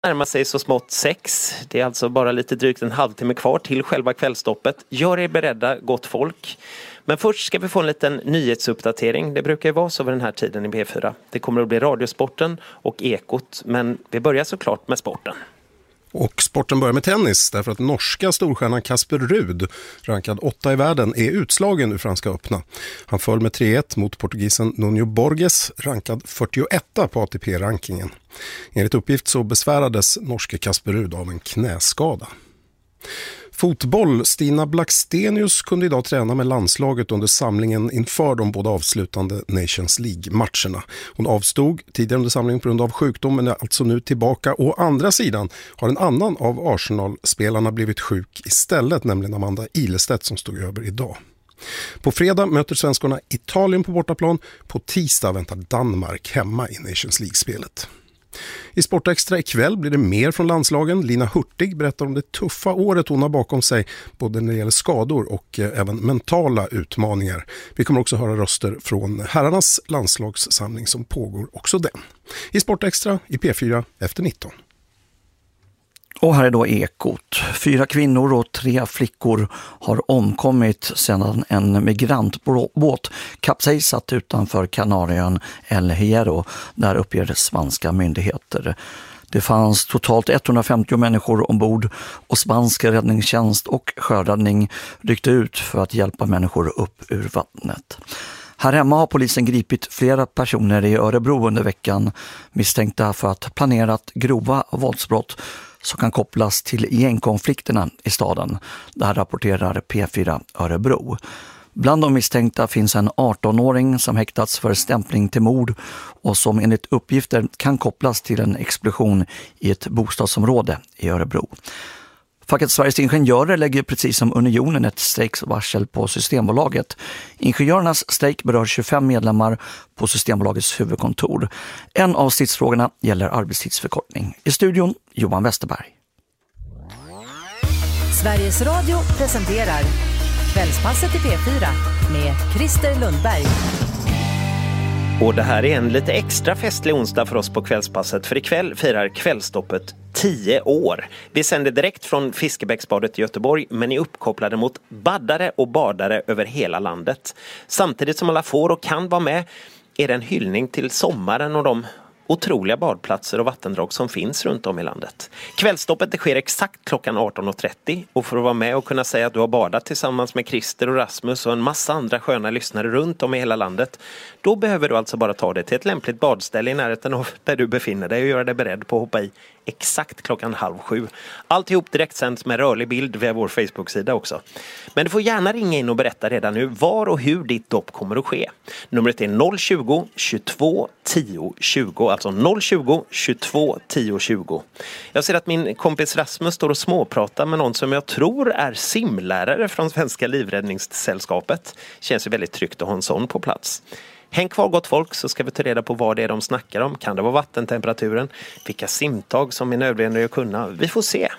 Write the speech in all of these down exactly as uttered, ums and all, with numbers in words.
närmar sig så smått sex. Det är alltså bara lite drygt en halvtimme kvar till själva kvällstoppet. Gör er beredda, gott folk. Men först ska vi få en liten nyhetsuppdatering. Det brukar ju vara så vid den här tiden i B fyra. Det kommer att bli Radiosporten och Ekot. Men vi börjar såklart med sporten. Och sporten börjar med tennis därför att norska storstjärnan Casper Ruud, rankad åtta i världen, är utslagen ur Franska öppna. Han föll med tre ett mot portugisen Nuno Borges, rankad fyrtioetta på A T P-rankingen. Enligt uppgift så besvärades norske Casper Ruud av en knäskada. Fotboll. Stina Blackstenius kunde idag träna med landslaget under samlingen inför de båda avslutande Nations League-matcherna. Hon avstod tidigare under samlingen på grund av sjukdom men är alltså nu tillbaka. Å andra sidan har en annan av Arsenal-spelarna blivit sjuk istället, nämligen Amanda Ilestedt som stod över idag. På fredag möter svenskarna Italien på bortaplan. På tisdag väntar Danmark hemma i Nations League-spelet. I Sportextra ikväll blir det mer från landslagen. Lina Hurtig berättar om det tuffa året hon har bakom sig, både när det gäller skador och även mentala utmaningar. Vi kommer också höra röster från herrarnas landslagssamling som pågår också den. I Sportextra i P fyra efter nitton. Och här är då Ekot. Fyra kvinnor och tre flickor har omkommit sedan en migrantbåt kapsejsat utanför Kanarieön El Hierro. Där uppger spanska myndigheter. Det fanns totalt etthundrafemtio människor ombord och spansk räddningstjänst och sjöräddning ryckte ut för att hjälpa människor upp ur vattnet. Här hemma har polisen gripit flera personer i Örebro under veckan misstänkta för att planerat grova våldsbrott som kan kopplas till gängkonflikterna i staden. Det här rapporterar P fyra Örebro. Bland de misstänkta finns en arton-åring som häktats för stämpling till mord och som enligt uppgifter kan kopplas till en explosion i ett bostadsområde i Örebro. Facket Sveriges Ingenjörer lägger precis som Unionen ett strejksvarsel på Systembolaget. Ingenjörernas strejk berör tjugofem medlemmar på Systembolagets huvudkontor. En av stridsfrågorna gäller arbetstidsförkortning. I studion Johan Westerberg. Sveriges Radio presenterar Kvällspasset i P fyra med Christer Lundberg. Och det här är en lite extra festlig onsdag för oss på Kvällspasset, för ikväll firar kvällstoppet tio år. Vi sänder direkt från Fiskebäcksbadet i Göteborg, men är uppkopplade mot baddare och badare över hela landet. Samtidigt som alla får och kan vara med är det en hyllning till sommaren och de otroliga badplatser och vattendrag som finns runt om i landet. Kvällstoppet det sker exakt klockan arton och trettio och för att vara med och kunna säga att du har badat tillsammans med Christer och Rasmus och en massa andra sköna lyssnare runt om i hela landet, då behöver du alltså bara ta dig till ett lämpligt badställe i närheten av där du befinner dig och göra dig beredd på att hoppa i exakt klockan halv sju. Alltihop direkt sänds med rörlig bild via vår Facebook-sida också. Men du får gärna ringa in och berätta redan nu var och hur ditt dopp kommer att ske. Numret är noll tjugo, tjugotvå, tio, tjugo, alltså noll tjugo, tjugotvå, tio, tjugo. Jag ser att min kompis Rasmus står och småpratar med någon som jag tror är simlärare från Svenska livräddningssällskapet. Känns ju väldigt tryggt att ha en sån på plats. Häng kvar gott folk så ska vi ta reda på vad det är de snackar om. Kan det vara vattentemperaturen? Vilka simtag som är nödvändiga att kunna? Vi får se.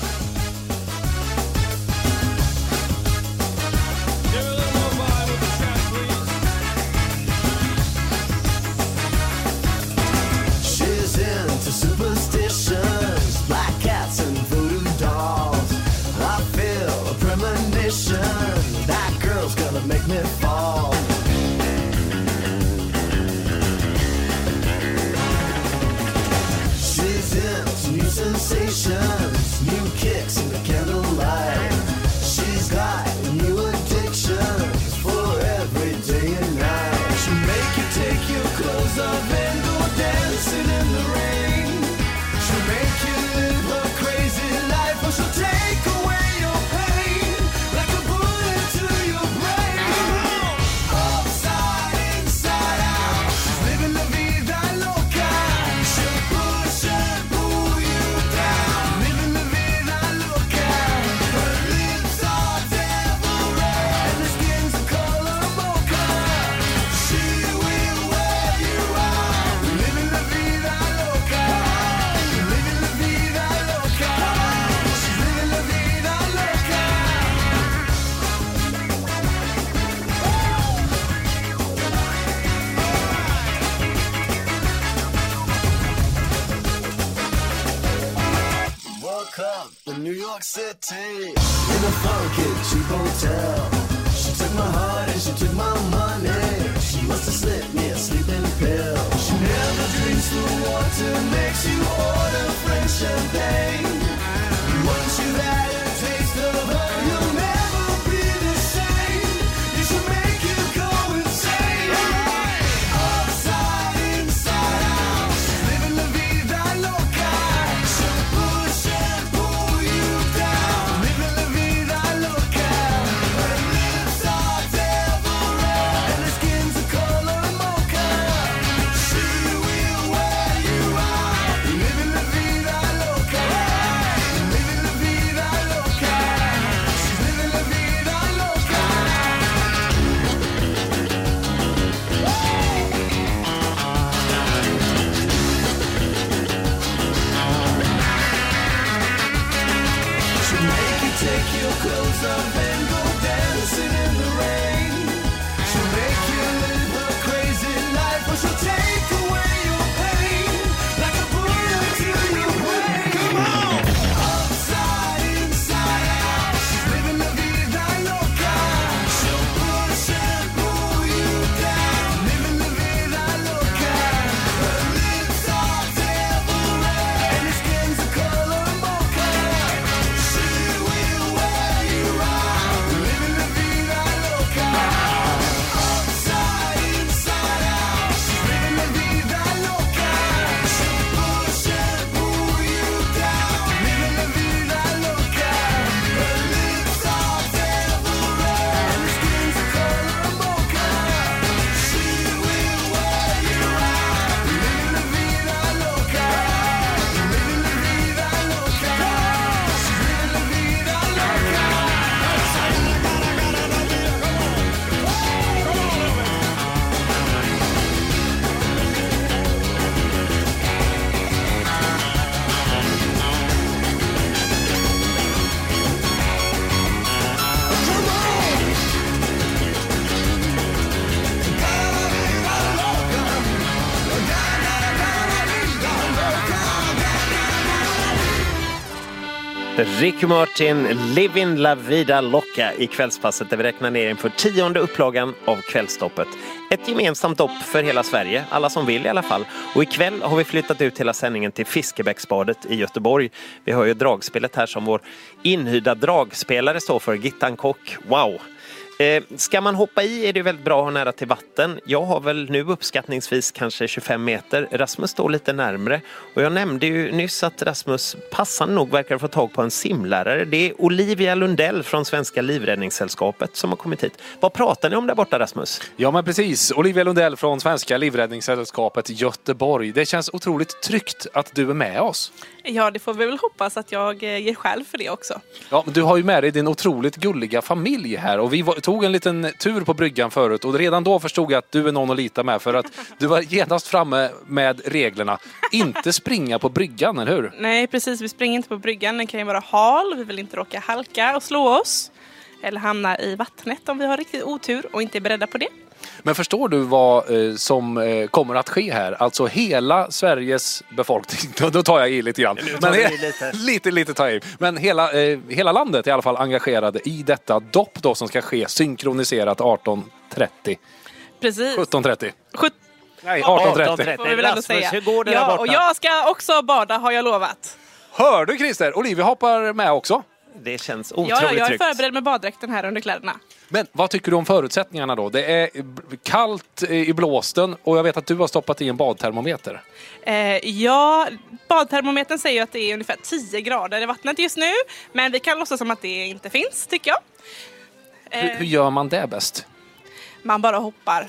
Sensations, new kicks in the candlelight. She's got new addictions for every day and night. She'll make you take your clothes off and go dancing in the rain. She'll make you live her crazy life, or she'll take away your pain like a bullet to your brain. Upside, inside out, she's living la vida loca. She'll push and pull you down, living la vida loca. Her woke up in New York City in a funky cheap hotel. She took my heart and she took my money. She must have slipped me a sleeping pill. She never drinks the water, makes you order French champagne. Once you've had a taste of her, you'll never be the same. You should make you go insane. Upside, inside out, she's living la vida loca. She'll push and pull you down, living la vida loca. Her lips are devil red and her skin's the color mocha. She will wear you out, living la vida loca. Living la vida loca. She's living la vida loca. She'll make you take your clothes off and go dancing in the rain. She'll make you live her crazy life, but she'll take away your pain like a bullet to your brain. Come on! Upside, inside out, she's living la vida loca. She'll push and pull you down, living la vida loca. Her lips are devil red and her skin's the color mocha. She will wear you out, living la vida loca. Upside, inside out, she's living la vida loca. She'll push and pull you down, living la vida loca. Her lips are devil red and her skin's the color mocha. She will wear you out, living la vida loca. Living la vida loca. She's living la vida loca. Ricky Martin, Living la vida loca i kvällspasset där vi räknar ner inför tionde upplagan av Kvällstoppet. Ett gemensamt dopp för hela Sverige, alla som vill i alla fall. Och ikväll har vi flyttat ut hela sändningen till Fiskebäcksbadet i Göteborg. Vi har ju dragspelet här som vår inhyrda dragspelare står för, Gittan Kock. Wow! Eh, ska man hoppa i är det väldigt bra att ha nära till vatten. Jag har väl nu uppskattningsvis kanske tjugofem meter. Rasmus står lite närmre. Och jag nämnde ju nyss att Rasmus passande nog verkar få tag på en simlärare. Det är Olivia Lundell från Svenska Livräddningssällskapet som har kommit hit. Vad pratar ni om där borta, Rasmus? Ja, men precis. Olivia Lundell från Svenska Livräddningssällskapet Göteborg. Det känns otroligt tryggt att du är med oss. Ja, det får vi väl hoppas att jag ger själv för det också. Ja, men du har ju med dig din otroligt gulliga familj här. Och vi var, tog en liten tur på bryggan förut. Och redan då förstod jag att du är någon att lita med. För att du var genast framme med reglerna. Inte springa på bryggan, eller hur? Nej, precis. Vi springer inte på bryggan. Den kan ju vara hal. Vi vill inte råka halka och slå oss. Eller hamna i vattnet om vi har riktigt otur och inte är beredda på det. Men förstår du vad eh, som eh, kommer att ske här? Alltså hela Sveriges befolkning, då, då tar jag i lite grann. Men he- lite. lite, lite tar jag i. Men hela, eh, hela landet är i alla fall engagerade i detta dopp då som ska ske synkroniserat arton trettio. Precis. sjutton trettio. Sjut- Nej, arton trettio. arton trettio. Får vi väl ändå Rasmus, säga. hur går det ja, där borta? och jag ska också bada, har jag lovat. Hör du, Christer? Olivia hoppar med också. Det känns Ja, otroligt ja, jag är tryggt. förberedd med baddräkten här under kläderna. Men vad tycker du om förutsättningarna då? Det är kallt i blåsten och jag vet att du har stoppat i en badtermometer. Eh, ja, badtermometern säger ju att det är ungefär tio grader i vattnet just nu. Men vi kan låtsas som att det inte finns, tycker jag. Eh, Hur, hur gör man det bäst? Man bara hoppar.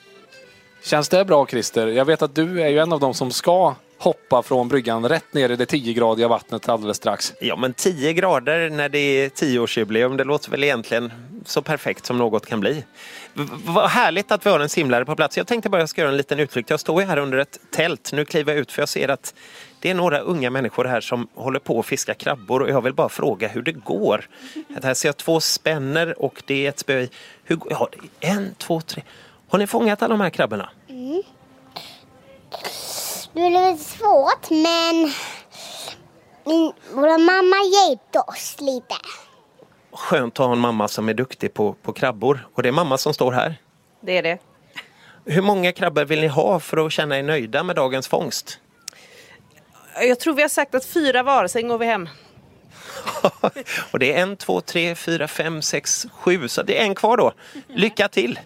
Känns det bra, Christer? Jag vet att du är ju en av dem som ska hoppa från bryggan rätt ner i det tio-gradiga vattnet alldeles strax. Ja, men tio grader när det är tioårsjubileum, det låter väl egentligen så perfekt som något kan bli. V- vad härligt att vi har en simlare på plats. Jag tänkte bara jag ska göra en liten utflykt. Jag står ju här under ett tält. Nu kliver jag ut för jag ser att det är några unga människor här som håller på att fiska krabbor och jag vill bara fråga hur det går. Här ser jag två spänner och det är ett spö i. Hur, ja, det är en, två, tre. Har ni fångat alla de här krabborna? Det är lite svårt, men min, vår mamma hjälpte oss lite. Skönt att ha en mamma som är duktig på, på krabbor. Och det är mamma som står här. Det är det. Hur många krabbor vill ni ha för att känna er nöjda med dagens fångst? Jag tror vi har sagt att fyra var, sen går vi hem. Och det är en, två, tre, fyra, fem, sex, sju. Så det är en kvar då. Lycka till!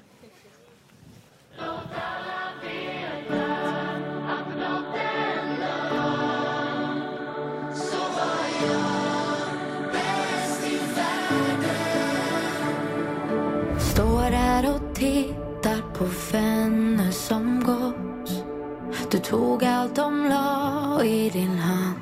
Står där och tittar på vänner som gått. Du tog allt de la i din hand.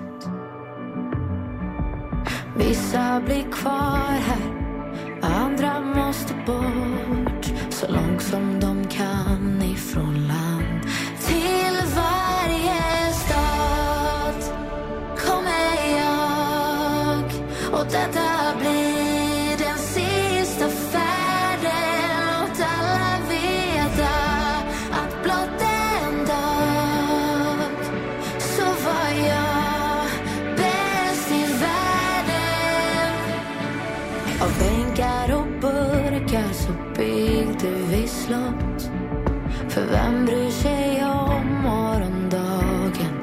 Vissa blir kvar här, andra måste bort. Så långt som de kan ifrån land. Till varje stad kommer jag. Och detta blir den sista färden. Låt alla veta att blott en dag så var jag bäst i världen. Av bänkar och burkar så byggde vi slott. För vem bryr sig om morgondagen?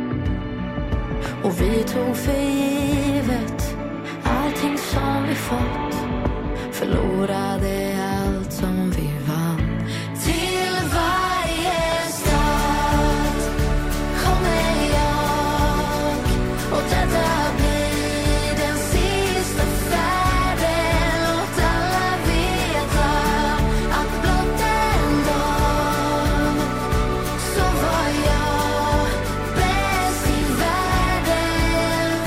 Och vi tog för givet allting som vi fått. Förlorade allt som vi vann. Till varje stad kommer jag. Och detta blir den sista färden. Låt alla veta att blott en dag så var jag bäst i världen.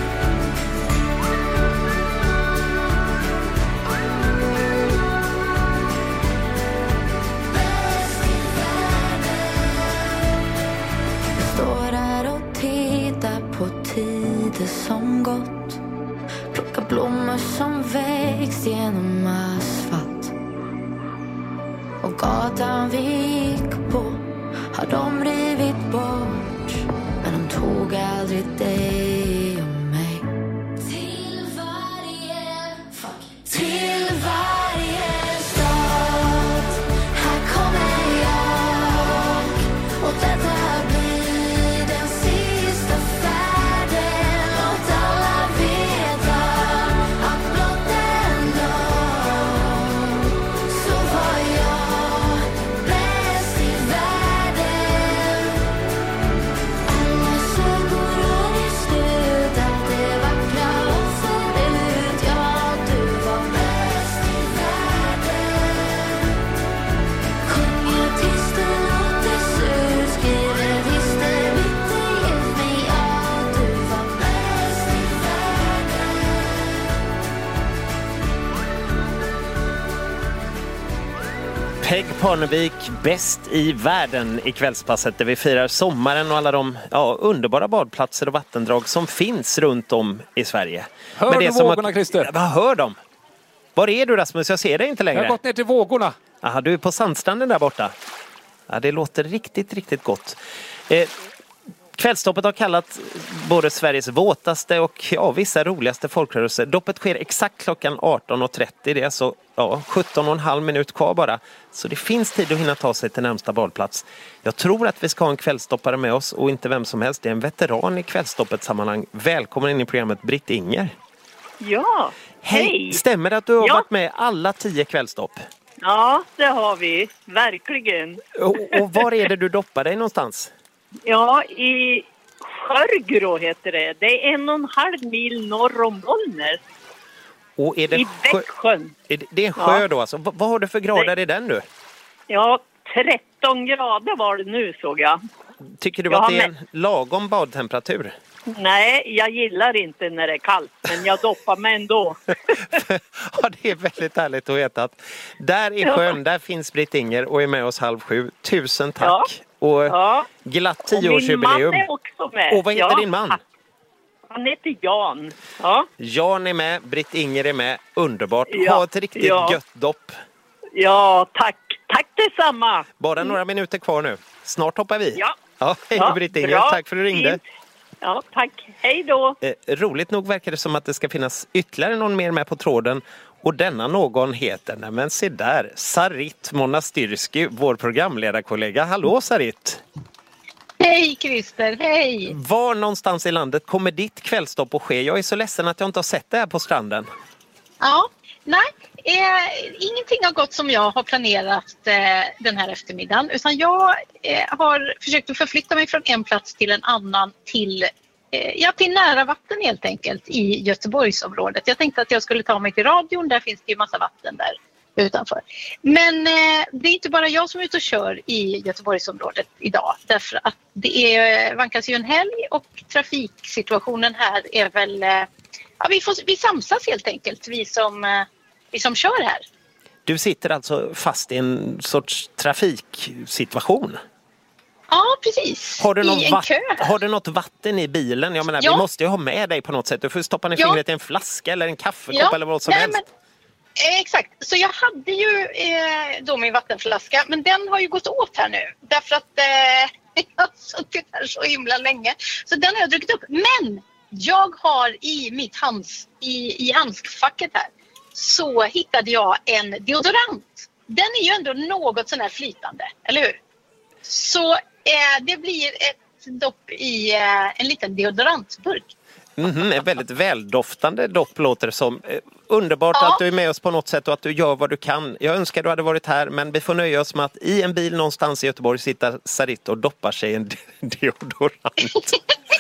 Bäst i världen. Står där och tittar på tider som gått. Plocka blommor som växt genom asfalt. Och gatan vi gick på har de rivit bort. Men de tog aldrig dig och mig. Till varje fuck. Till varje stad. Här kommer jag. Och detta blir den sista färden. Låt alla veta att blott en dag så var jag bäst i världen. Alla sorgor har i slut. Allt det vackra och förut. Ja, du var bäst i världen. Sjunger tills det låter surt. Skriver tills det bitter gift mig. Ja, du var bäst i världen. Peg Parnevik, bäst i världen i kvällspasset där vi firar sommaren och alla de ja, underbara badplatser och vattendrag som finns runt om i Sverige. Hör Men det du som vågorna, att- Christer? Vad hör de? Var är du, Rasmus? Jag ser dig inte Jag har längre. gått ner till vågorna. Aha, du är på sandstranden där borta. Ja, det låter riktigt, riktigt gott. Eh, Kvällstoppet har kallat både Sveriges våtaste och ja, vissa roligaste folkrörelser. Doppet sker exakt klockan arton och trettio. Det är alltså ja, sjutton och en halv minut kvar bara. Så det finns tid att hinna ta sig till närmsta badplats. Jag tror att vi ska ha en kvällstoppare med oss och inte vem som helst. Det är en veteran i kvällstoppets sammanhang. Välkommen in i programmet, Britt Inger. Ja, hej! Stämmer det att du har Ja. varit med alla tio kvällstopp? Ja, det har vi. Verkligen. Och, och var är det du doppar dig någonstans? Ja, i Skörgrå heter det. Det är en och en halv mil norr om Bollnäs. Och är det I sjö- Växjön. är det, det är en sjö Ja. då alltså. V- vad har du för grader i den nu? Ja, tretton grader var det nu såg jag. Tycker du Jag att har det är med- en lagom badtemperatur? Nej, jag gillar inte när det är kallt, men jag doppar mig ändå. Ja, det är väldigt härligt att veta att där i Ja. sjön, där finns Britt Inger och är med oss halv sju. Tusen tack! Ja. Och Ja. glatt Och min tioårsjubileum. man är också med. Och vad heter Ja, din man? Han heter Jan. Ja, Jan är med, Britt Inger är med. Underbart. Ja. Ha ett riktigt Ja. gött dopp. ja tack. Tack detsamma. Bara några minuter kvar nu. Snart hoppar vi. Ja. Ja, hej Ja, Britt Inger. bra. Tack för att du ringde. Fint. Ja, tack. Hej då. Eh, roligt nog verkar det som att det ska finnas ytterligare någon mer med på tråden. Och denna någon heter, nej men se där, Sarit Monastyrski, vår programledarkollega. Hallå Sarit! Hej Christer, hej! Var någonstans i landet kommer ditt kvällstopp att ske? Jag är så ledsen att jag inte har sett det här på stranden. Ja, nej, eh, ingenting har gått som jag har planerat eh, den här eftermiddagen. Utan jag eh, har försökt att förflytta mig från en plats till en annan till, eh, ja, till nära vatten helt enkelt i Göteborgsområdet. Jag tänkte att jag skulle ta mig till radion, där finns det ju massa vatten där utanför. Men eh, det är inte bara jag som är ute och kör i Göteborgsområdet idag. Därför att det är, vankas ju en helg och trafiksituationen här är väl... Eh, ja, vi, får, vi samsas helt enkelt, vi som, eh, vi som kör här. Du sitter alltså fast i en sorts trafiksituation? Ja, precis. Har du, någon I en vatt- kö här. har du något vatten i bilen? Jag menar, Ja. vi måste ju ha med dig på något sätt. Du får stoppa ner Ja. fingret i en flaska eller en kaffekopp Ja. eller vad som Nej, helst. men- Eh, Exakt, så jag hade ju eh, då min vattenflaska, men den har ju gått åt här nu. Därför att eh, jag har suttit här så himla länge. Så den har jag druckit upp. Men jag har i mitt hands, i, i handskfacket här, så hittade jag en deodorant. Den är ju ändå något sån här flytande, eller hur? Så eh, det blir ett dopp i eh, en liten deodorantburk. Mhm, en väldigt väldoftande dopp låter det som. Eh, Underbart Ja. att du är med oss på något sätt och att du gör vad du kan. Jag önskar du hade varit här, men vi får nöja oss med att i en bil någonstans i Göteborg sitter Sarit och doppar sig i en deodorant.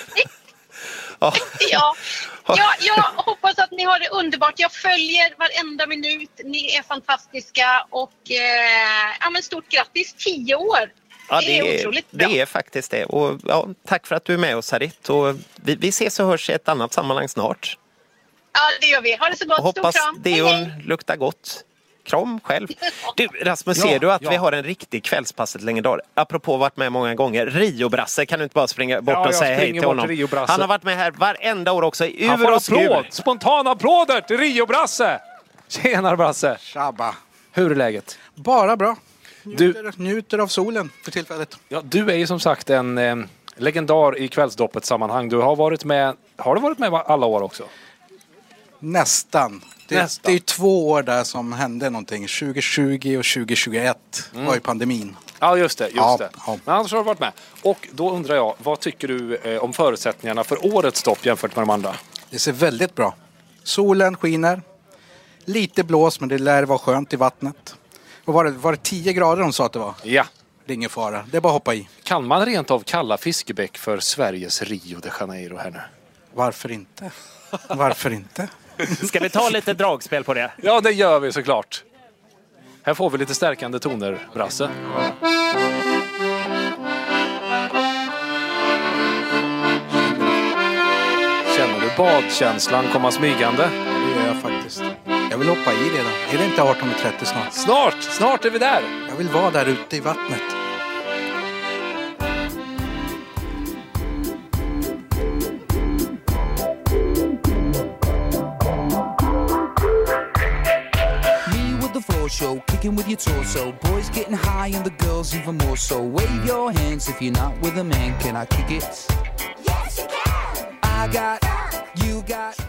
Ja. Ja, jag, jag hoppas att ni har det underbart. Jag följer varenda minut. Ni är fantastiska och eh, ja, men stort grattis, tio år. Ja, det, är otroligt bra. det är faktiskt det. Och, ja, tack för att du är med oss, Sarit. Och vi, vi ses och hörs i ett annat sammanhang snart. Ja, det gör vi. Ha det så gott. Och hoppas Stor kram. Hej, deon hej. luktar gott. Kram själv. Du, Rasmus, Ja, ser du att ja. vi har en riktig kvällspasset legendar? Apropå varit med många gånger. Rio Brasse, kan du inte bara springa bort Ja, och jag säga hej springer till bort honom? till Rio Brasse. Han har varit med här varenda år också. I Han ur får och skur. applåd, spontana applåder till Rio Brasse! Tjenare Brasse! Tjabba! Hur är läget? Bara bra. Du, Njuter, njuter av solen för tillfället. ja, du är ju som sagt en eh, legendar i kvällsdoppets sammanhang. Du har varit med, har du varit med alla år också? Nästan. Det, Nästan. det är ju två år där som hände någonting. tjugo tjugo och tjugo tjugoett var ju pandemin. Ja, just det. Just Ja, det. ja. Men annars har du varit med. Och då undrar jag, vad tycker du eh, om förutsättningarna för årets stopp jämfört med de andra? Det ser väldigt bra. Solen skiner. Lite blås, men det lär vara skönt i vattnet. Och var det, var det tio grader de sa att det var? Ja. Det är ingen fara. Det är bara att hoppa i. Kan man rent av kalla Fiskebäck för Sveriges Rio de Janeiro här nu? Varför inte? Varför inte? Ska vi ta lite dragspel på det? Ja, det gör vi såklart. Här får vi lite stärkande toner, Brasse. Känner du badkänslan komma smygande? Det gör jag faktiskt. Jag vill hoppa i redan. Är det inte arton trettio snart? Snart! Snart är vi där! Jag vill vara där ute i vattnet. Me with the floor show, kicking with your torso. Boys getting high and the girls even more so. Wave your hands if you're not with a man. Can I kick it? Yes, you can! I got, you got...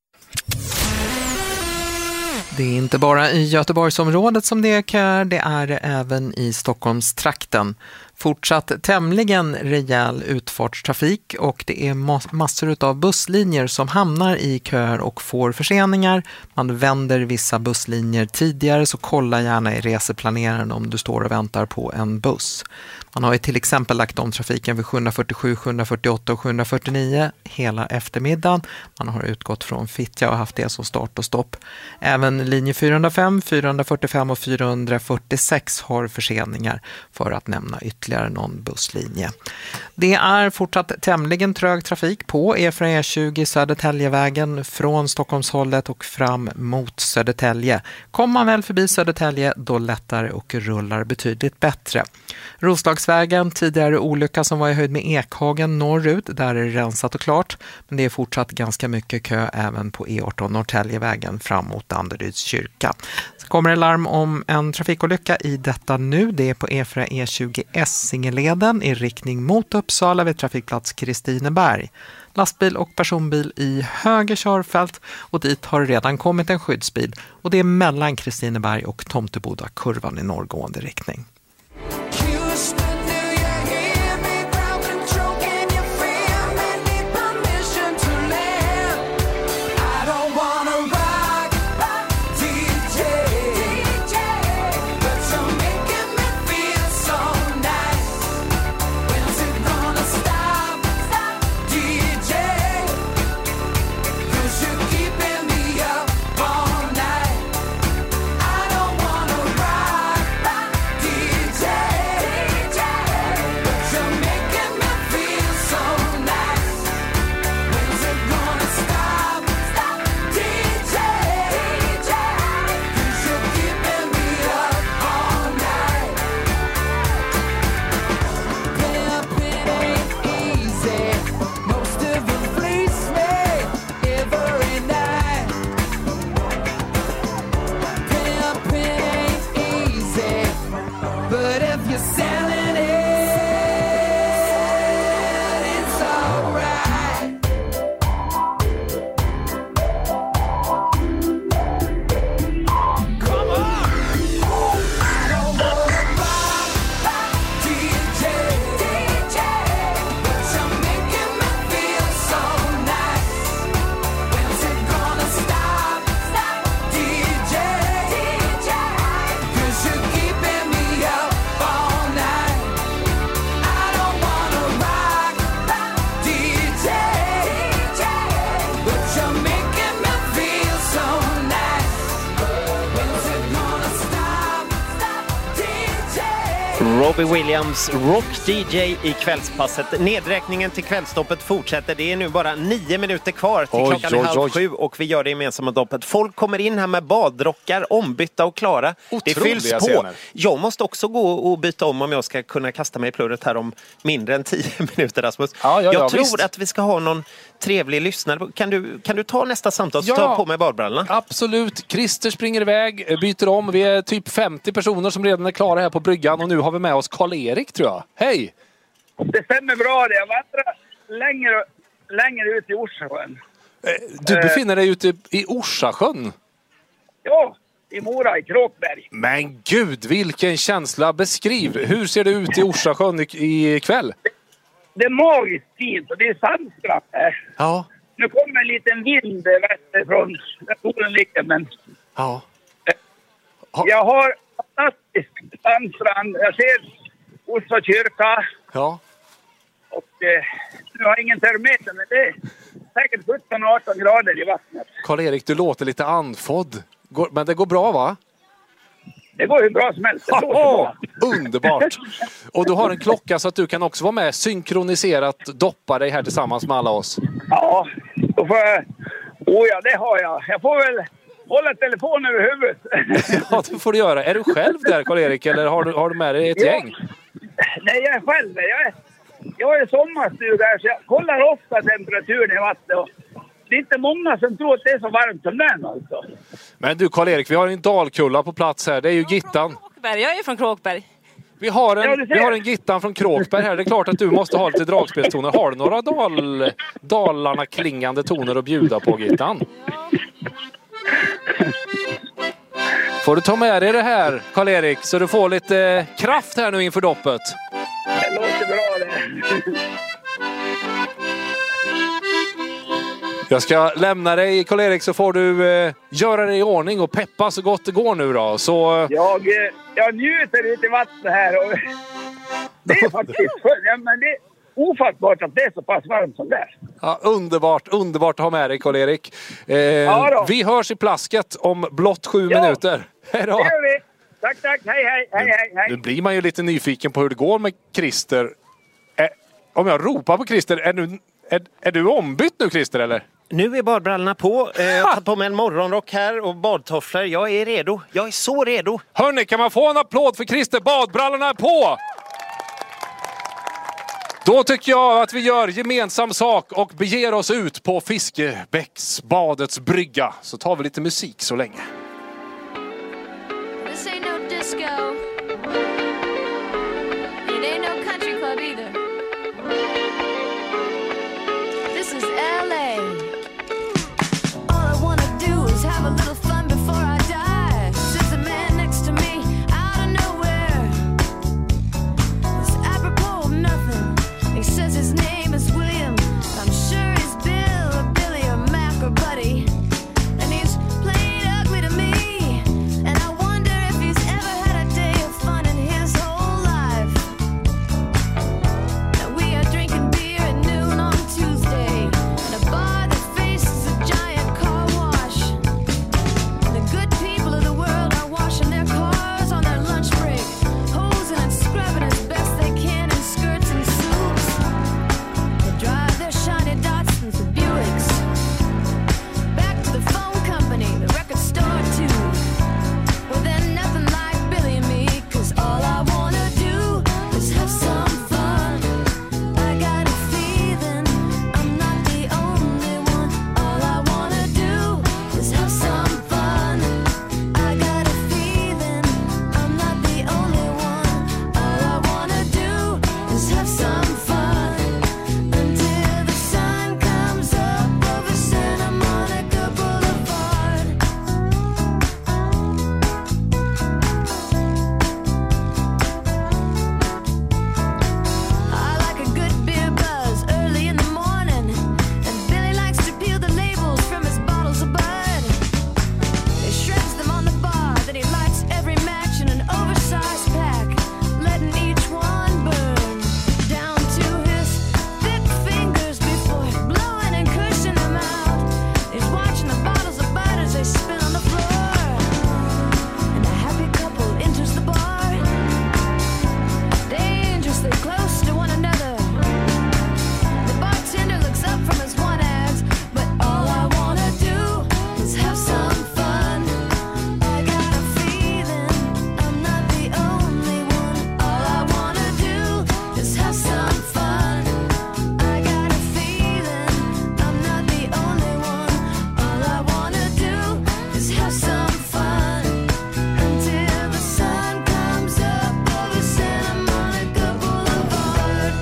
Det är inte bara i Göteborgsområdet som det är köer, det är det även i Stockholmstrakten. Fortsatt tämligen rejäl utfartstrafik och det är massor av busslinjer som hamnar i köer och får förseningar. Man vänder vissa busslinjer tidigare, så kolla gärna i reseplaneraren om du står och väntar på en buss. Man har ju till exempel lagt om trafiken vid sjuhundrafyrtiosju, sjuhundrafyrtioåtta och sjuhundrafyrtionio hela eftermiddagen. Man har utgått från Fittja och haft det som start och stopp. Även linje fyrahundrafem, fyrahundrafyrtiofem och fyrahundrafyrtiosex har förseningar, för att nämna ytterligare någon busslinje. Det är fortsatt tämligen trög trafik på E fyra E tjugo Södertäljevägen från Stockholmshållet och fram mot Södertälje. Kommer man väl förbi Södertälje, då lättar och rullar betydligt bättre. Roslag Finnskogsvägen, tidigare olycka som var i höjd med Ekhagen norrut. Där är det rensat och klart. Men det är fortsatt ganska mycket kö även på E arton Norrtäljevägen fram mot Danderyds kyrka. Så kommer det larm om en trafikolycka i detta nu. Det är på E fyra E tjugo Essingeleden i riktning mot Uppsala vid trafikplats Kristineberg. Lastbil och personbil i höger körfält och dit har redan kommit en skyddsbil och det är mellan Kristineberg och Tomteboda kurvan i norrgående riktning. Robbie Williams, Rock D J i kvällspasset. Nedräkningen till kvällstoppet fortsätter. Det är nu bara nio minuter kvar till oj, klockan oj, halv oj. sju och vi gör det gemensamma doppet. Folk kommer in här med badrockar, ombytta och klara. Otroliga det fylls på. scener. Jag måste också gå och byta om om jag ska kunna kasta mig i plurret här om mindre än tio minuter, Rasmus. Ja, ja, jag ja, tror visst. att vi ska ha någon trevlig lyssnare. Kan du, kan du ta nästa samtal så Ja. ta på mig badbrallorna? Absolut. Christer springer iväg, byter om. Vi är typ femtio personer som redan är klara här på bryggan och nu har vi med oss Karl-Erik, tror jag. Hej! Det stämmer bra det. Jag vandrar längre, längre ut i Orsasjön. Du befinner dig ute i Orsasjön? Ja, i Mora, i Kråkberg. Men gud, vilken känsla. Beskriv. Hur ser det ut i Orsasjön i kväll? Det är magiskt fint och det är sandstrand här. Ja. Nu kommer en liten vind västerifrån där solen ligger, men Ja. jag har fantastisk sandstrand. Jag ser Orsa kyrka Ja. och eh, nu har jag ingen termometer, men det är säkert sjutton arton grader i vattnet. Karl-Erik, du låter lite andfådd. Går, men det går bra, va? Det går hur bra som helst. Det låter bra. Underbart! Och du har en klocka så att du kan också vara med synkroniserat, doppa dig här tillsammans med alla oss. Ja, då får jag... Oh ja, det har jag. Jag får väl hålla telefonen över huvudet. Ja, det får du göra. Är du själv där, Karl-Erik, eller har du, har du med dig ett Ja. gäng? Nej, jag är själv. Jag är, jag är sommarstuga här så jag kollar ofta temperaturen i vattnet. Och det är inte många som tror att det är så varmt som den alltså. Men du, Karl-Erik, vi har en dalkulla på plats här. Det är ju Gittan. Jag är från Kråkberg. Vi har Ja, en, du ser. vi har en Gittan från Kråkberg här. Det är klart att du måste ha lite dragspelstoner. Har du några dal, Dalarna klingande toner att bjuda på, Gittan? Får du ta med dig det här, Karl-Erik, så du får lite kraft här nu inför doppet. Det låter bra det. Jag ska lämna dig, Karl-Erik, så får du eh, göra dig i ordning och peppa så gott det går nu då. Så... Jag, eh, jag njuter ute i vattnet här och det är faktiskt skönt. Ja, men det är ofattbart att det är så pass varmt som det är. Ja, underbart, underbart att ha med dig, Karl-Erik. Eh, Ja då. vi hörs i plasket om blott sju Ja. minuter. Hej då! Det gör vi. Tack, tack. Hej, hej, hej, hej, hej. Nu blir man ju lite nyfiken på hur det går med Christer. Eh, om jag ropar på Christer, är du, är, är du ombytt nu, Christer, eller? Nu är badbrallorna på. Eh, Jag har tagit på mig en morgonrock här och badtofflor. Jag är redo. Jag är så redo. Hörrni, kan man få en applåd för Christer? Badbrallorna är på! Då tycker jag att vi gör gemensam sak och beger oss ut på Fiskebäcksbadets brygga. Så tar vi lite musik så länge. This ain't no disco. It ain't no country club either. This is L A. All I wanna do is have a little fun before I die. Sits a man next to me out of nowhere. It's apropos of nothing. He says his name is William. I'm sure he's Bill or Billy or Mac or Buddy. And he's played ugly to me. And I wonder if he's ever had a day of fun in his whole life. Now we are drinking beer at noon on Tuesday. In a bar that faces a giant car wash. And the good people of the world are washing their cars on their lunch break. Hosing and scrubbing as best they can in skirts and suits. They drive their shiny Datsuns and Buicks. Back to the phone company, the record store too. Well, they're nothing like Billy and me, 'cause all I wanna do is have some fun. I got a feeling I'm not the only one. All I wanna do is have some fun. I got a feeling I'm not the only one. All I wanna do is have some fun until the sun comes up over Santa Monica Boulevard. I like a good beer buzz early in the morning, and Billy likes to peel the labels from his bottles of Bud. He shreds them on the bar, then he lights every match in an oversized pack, letting each one burn down to his thick fingers before blowing and cushing them out. He's watching the bottles of Bud as they spin on the floor, and a happy couple enters the bar, dangerously close to one another. The bartender looks up from his one ads, but all I wanna do is have some fun. I got a feeling I'm not the only one. All I wanna do is have some fun. I got a feeling I'm not the only one. All I wanna do is have some fun until the sun comes up over Santa Monica Boulevard.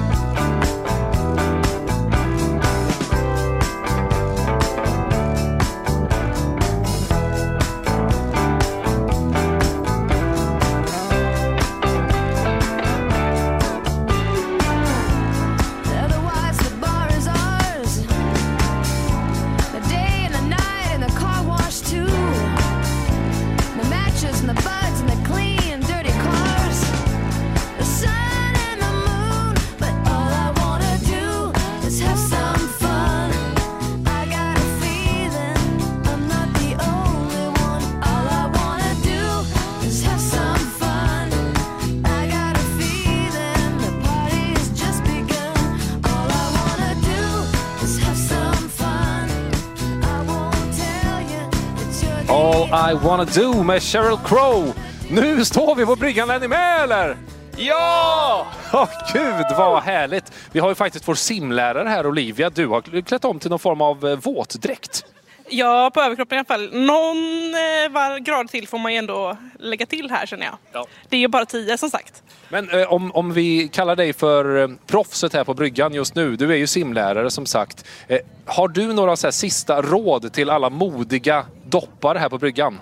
Otherwise the bar is ours. The day and the night and the car wash too. The matches and the buds and the clean dirty cars. The sun and the moon, but all I wanna do is have some fun. I got a feeling I'm not the only one. All I wanna do is have some fun. I got a feeling the party's just begun. All I wanna do is have some fun. I won't tell you that you're the All I wanna do med Sheryl Crow. Nu står vi på bryggan, är ni med eller? Ja! Åh gud vad härligt. Vi har ju faktiskt vår simlärare här, Olivia. Du har klätt om till någon form av eh, våtdräkt. Ja, på överkroppen i alla fall. Någon eh, var grad till får man ju ändå lägga till här, känner jag. Ja. Det är ju bara tio som sagt. Men eh, om, om vi kallar dig för eh, proffset här på bryggan just nu. Du är ju simlärare som sagt. Eh, har du några så här, sista råd till alla modiga doppare här på bryggan?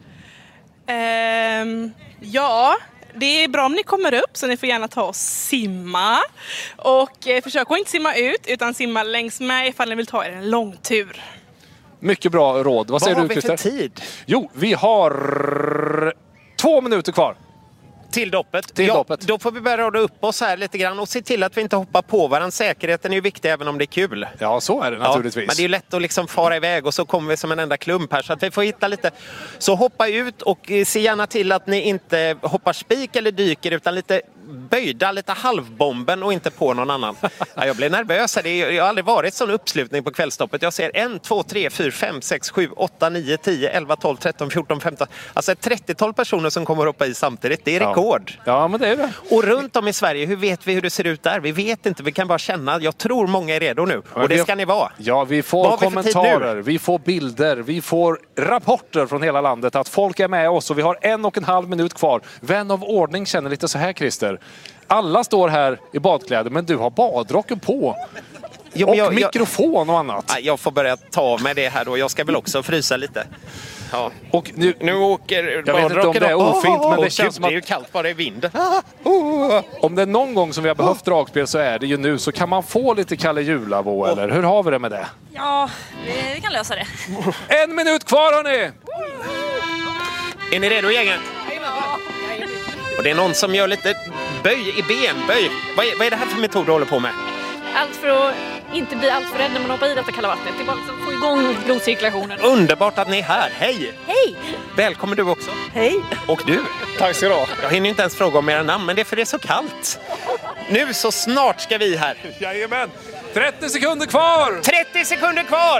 Ehm, ja, det är bra om ni kommer upp, så ni får gärna ta och simma. Och eh, försök att inte simma ut, utan simma längs med ifall ni vill ta er en långtur. Mycket bra råd. Vad säger Vad du, har vi för Christer? tid? Jo, vi har två minuter kvar. Till doppet. Till ja, doppet. Då får vi börja rada upp oss här lite grann och se till att vi inte hoppar på varandra. Säkerheten är ju viktig även om det är kul. Ja, så är det naturligtvis. Ja, men det är ju lätt att liksom fara iväg och så kommer vi som en enda klump här. Så att vi får hitta lite. Så hoppa ut och se gärna till att ni inte hoppar spik eller dyker utan lite böjda lite halvbomben och inte på någon annan. Ja, jag blev nervös. Det är, jag har aldrig varit sån uppslutning på Kvällstoppet. Jag ser en, två, tre, fyra, fem, sex, sju, åtta, nio, tio, elva, tolv, tretton, fjorton, femton. Alltså ett trettiotal personer som kommer upp i samtidigt. Det är rekord. Ja, ja men det är det. Och runt om i Sverige, hur vet vi hur det ser ut där? Vi vet inte, vi kan bara känna. Jag tror många är redo nu. Och det ska ni vara. Ja, vi får kommentarer, vi, vi får bilder, vi får rapporter från hela landet att folk är med oss och vi har en och en halv minut kvar. Vän av ordning känner lite så här, Christer. Alla står här i badkläder, men du har badrocken på. Jo, och jag, mikrofon och annat. Jag, jag får börja ta av mig det här då. Jag ska väl också frysa lite. Ja. Och nu, nu åker jag vet inte om det är ofint, men det oh, känns Gud, som att det är ju kallt bara i vinden. Om det är någon gång som vi har behövt dragspel så är det ju nu. Så kan man få lite Kalle Julavå, oh. eller hur har vi det med det? Ja, vi, vi kan lösa det. En minut kvar, hörni! Är ni redo, gängen? Och det är någon som gör lite böj i benböj. Vad är, vad är det här för metod du håller på med? Allt för att inte bli allt för rädd när man hoppar i detta kalla vattnet. Det är bara liksom få igång blodcirkulationen. Underbart att ni är här. Hej! Hej! Välkommen du också. Hej! Och du. Tack ska du ha. Jag hinner ju inte ens fråga om era namn, men det är för det är så kallt. Nu så snart ska vi här. Jajamän! trettio sekunder kvar! trettio sekunder kvar!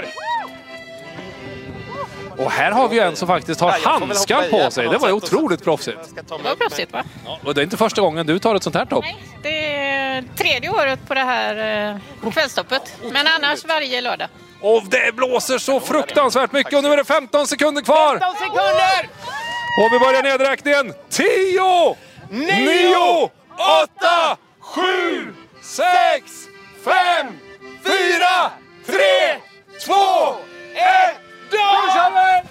Och här har vi en som faktiskt har ja, handskar på sig. Det var ju otroligt proffsigt. Det var proffsigt, va? Ja, och det är inte första gången du tar ett sånt här topp. Nej, det är tredje året på det här eh, kvällstoppet. Men annars varje lördag. Och det blåser så fruktansvärt mycket och nu är det femton sekunder kvar. femton sekunder! Och vi börjar nedräkningen. tio, nio, åtta, sju, sex, fem, fyra, tre, två, ett. Då kör vi!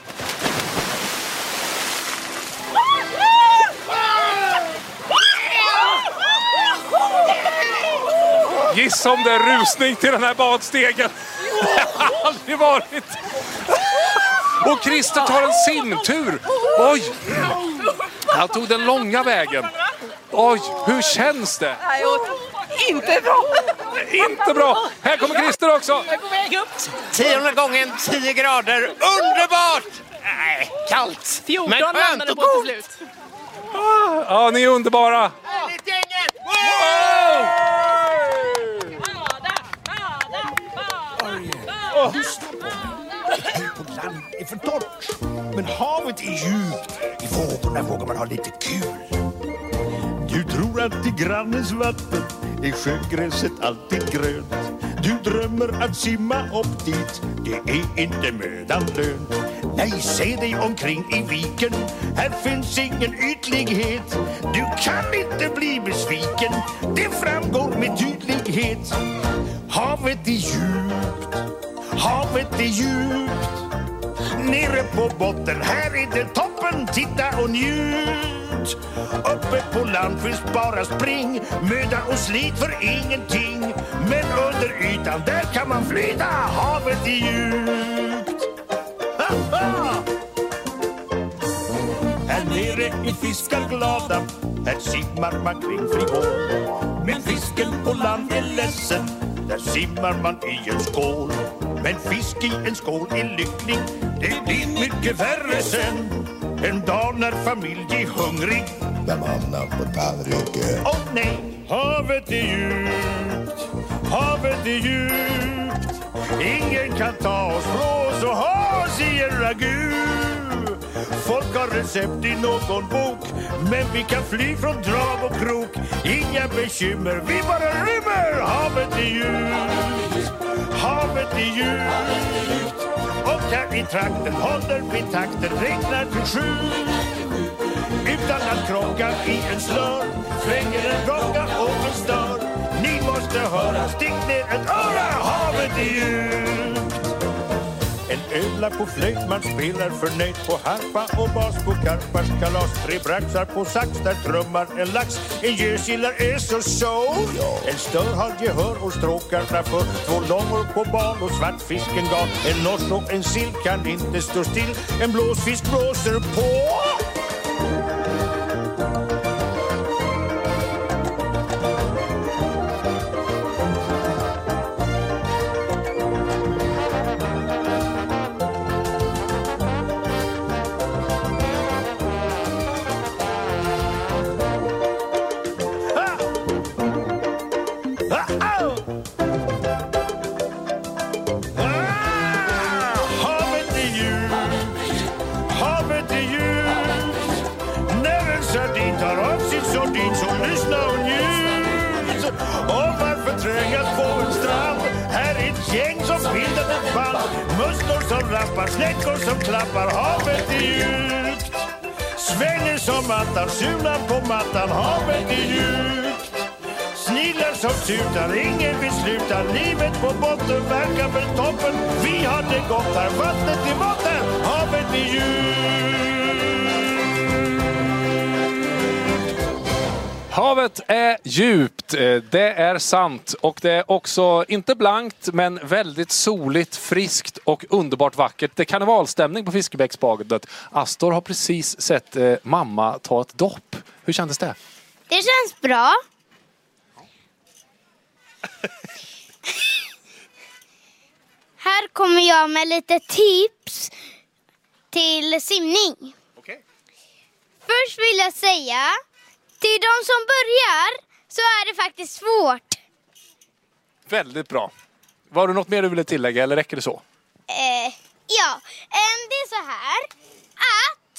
Gissa om det är rusning till den här badstegen. Det har aldrig varit. Och Christer tar en simtur. Oj! Han tog den långa vägen. Oj, hur känns det? Inte bra! Inte bra! Här kommer Christer också! Jag är på väg upp! Tionde gången, tio grader. Underbart! Nej, kallt. fjorton men skönt och på till slut. Ja, ni är underbara! Härligt gänget! Wow! På land är för torrt, men havet är djupt. I vågorna vågar man ha lite kul. Du tror att i grannens vatten är sjögräset alltid grönt. Du drömmer att simma upp dit, det är inte mödan lönt. Nej, se dig omkring i viken, här finns ingen ytlighet. Du kan inte bli besviken, det framgår med tydlighet. Havet är djupt, havet är djupt. Nere på botten, här är det toppen, titta och njut. Uppe på land finns bara spring, möda och slit för ingenting. Men under ytan, där kan man flyta, havet är djupt. Här nere är fiskar glada, här simmar man kring frihål. Men fisken på land är ledsen, där simmar man i en skål. Men fisk i en skål är lycklig, det blir mycket värre sen. En dag när familj är hungrig, när mannen på tallriken. Åh nej, havet är djupt, havet är djupt. Ingen kan ta oss från oss och ha oss i en ragu. Folk har recept i någon bok, men vi kan fly från drag och krok. Inga bekymmer, vi bara rymmer. Havet är djupt, havet är djupt. Och här i trakten håller vi takten, räknar till sju. Utan att krocka i en slör, svänger en rocka och en stör. Ni måste höra, stick ner ett öra, havet är djupt. En ödla på flöjt, man spelar förnöjt på harpa och bas på karpars kalas. Tre braxar på sax, där trummar en lax. En gösgillar är så så. En stör har gehör och stråkarna för. Två långor på bal och svartfisken gal. En norsk och en sill kan inte stå still. En blåsfisk blåser på. Musslor som rappar, snäckor som klappar, havet är djupt. Svänger som attan, sulan på mattan, havet är djupt. Snillar som tutar, ingen vill sluta. Livet på botten verkar väl toppen. Vi har det gott här, vattnet i botten, havet är djupt. Havet är djupt, det är sant, och det är också inte blankt men väldigt soligt, friskt och underbart vackert. Det är karnevalstämning på Fiskebäcksbadet. Astor har precis sett eh, mamma ta ett dopp. Hur kändes det? Det känns bra. Här kommer jag med lite tips till simning. Okay. Först vill jag säga, till de som börjar så är det faktiskt svårt. Väldigt bra. Var det något mer du ville tillägga eller räcker det så? Eh, ja, eh, det är så här att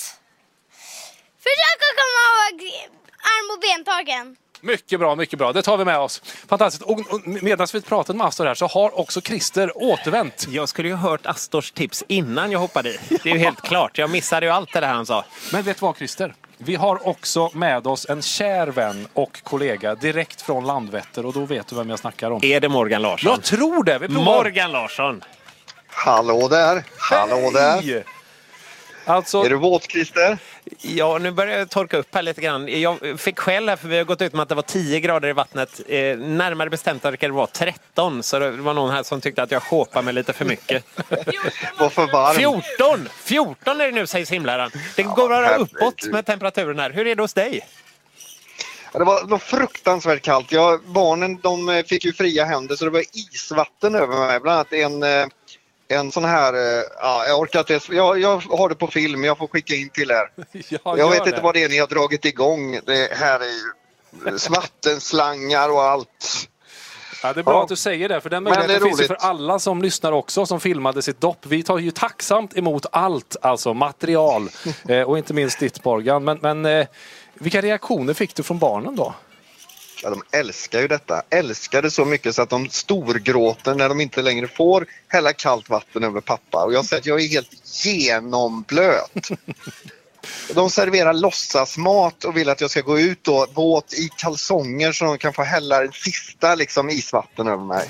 försök att komma ihåg arm- och bentagen. Mycket bra, mycket bra. Det tar vi med oss. Fantastiskt. Och, och medan vi pratat med Astor här så har också Christer återvänt. Jag skulle ju ha hört Astors tips innan jag hoppade i. Det är ju helt klart. Jag missade ju allt det där han sa. Men vet du vad, Christer? Vi har också med oss en kär vän och kollega direkt från Landvetter, och då vet du vem jag snackar om. Är det Morgan Larsson? Jag tror det. Vi provar. Morgan Larsson. Hallå där. Hallå där. Alltså... Är du våt, Christer? Ja, nu börjar jag torka upp här lite grann. Jag fick skäll här för vi har gått ut med att det var tio grader i vattnet. Eh, närmare bestämt att det var tretton. Så det var någon här som tyckte att jag shopade mig lite för mycket. Varför varmt? fjorton! fjorton är det nu, säger simläraren. Det går bara uppåt med temperaturen här. Hur är det hos dig? Ja, det var, det var fruktansvärt kallt. Jag, barnen de fick ju fria händer så det var isvatten över mig. Bland annat en... En sån här, ja, jag orkar inte, jag, jag har det på film, jag får skicka in till er. Ja, jag vet det. inte vad det är ni har dragit igång. Det här är ju vattenslangar och allt. Ja, det är bra ja. att du säger det, för den möjligheten finns ju för alla som lyssnar också, som filmade sitt dopp. Vi tar ju tacksamt emot allt, alltså material, eh, och inte minst ditt, Morgan. Men, men eh, vilka reaktioner fick du från barnen då? Ja, de älskar ju detta. Älskar det så mycket så att de storgråter när de inte längre får hälla kallt vatten över pappa. Och jag säger att jag är helt genomblöt. De serverar låtsasmat och vill att jag ska gå ut då, våt i kalsonger så de kan få hälla en sista liksom, isvatten över mig.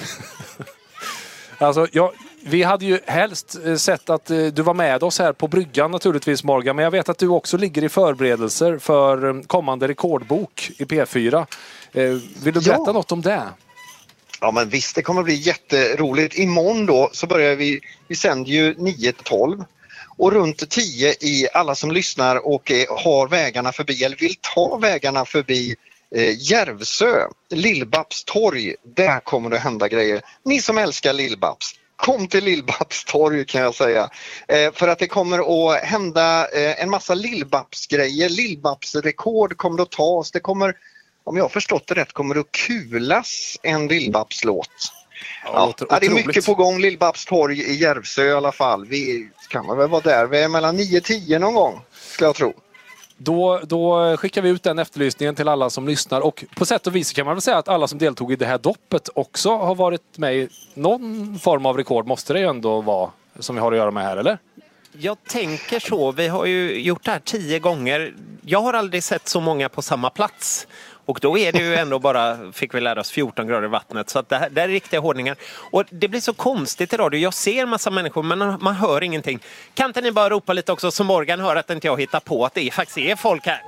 Alltså, jag, vi hade ju helst sett att du var med oss här på bryggan naturligtvis, Morgan. Men jag vet att du också ligger i förberedelser för kommande rekordbok i P fyra. Vill du berätta ja. något om det? Ja, men visst, det kommer bli jätteroligt. Imorgon då så börjar vi, vi sänder ju nio till tolv. Och runt tio i alla som lyssnar och eh, har vägarna förbi eller vill ta vägarna förbi eh, Järvsö, Lill-Babs torg, där kommer det hända grejer. Ni som älskar Lill-Babs, kom till Lill-Babs torg kan jag säga. Eh, för att det kommer att hända eh, en massa Lill-Babs grejer. Lill-Babs rekord kommer att tas. Det kommer, om jag har förstått det rätt, kommer det att kulas en Lill-Babs låt. Ja, ja, det är mycket på gång. Lill-Babs torg i Järvsö i alla fall. Vi kan väl vara där. Vi är mellan nio och tio någon gång, ska jag tro. Då, då skickar vi ut den efterlysningen till alla som lyssnar. Och på sätt och vis kan man väl säga att alla som deltog i det här doppet också har varit med i någon form av rekord. Måste det ju ändå vara, som vi har att göra med här, eller? Jag tänker så. Vi har ju gjort det här tio gånger. Jag har aldrig sett så många på samma plats. Och då är det ju ändå bara, fick vi lära oss, fjorton grader i vattnet. Så att det, här, det är riktiga hårdningar. Och det blir så konstigt i radio. Jag ser massa människor men man hör ingenting. Kan inte ni bara ropa lite också så Morgan hör att inte jag hittar på att det faktiskt är folk här?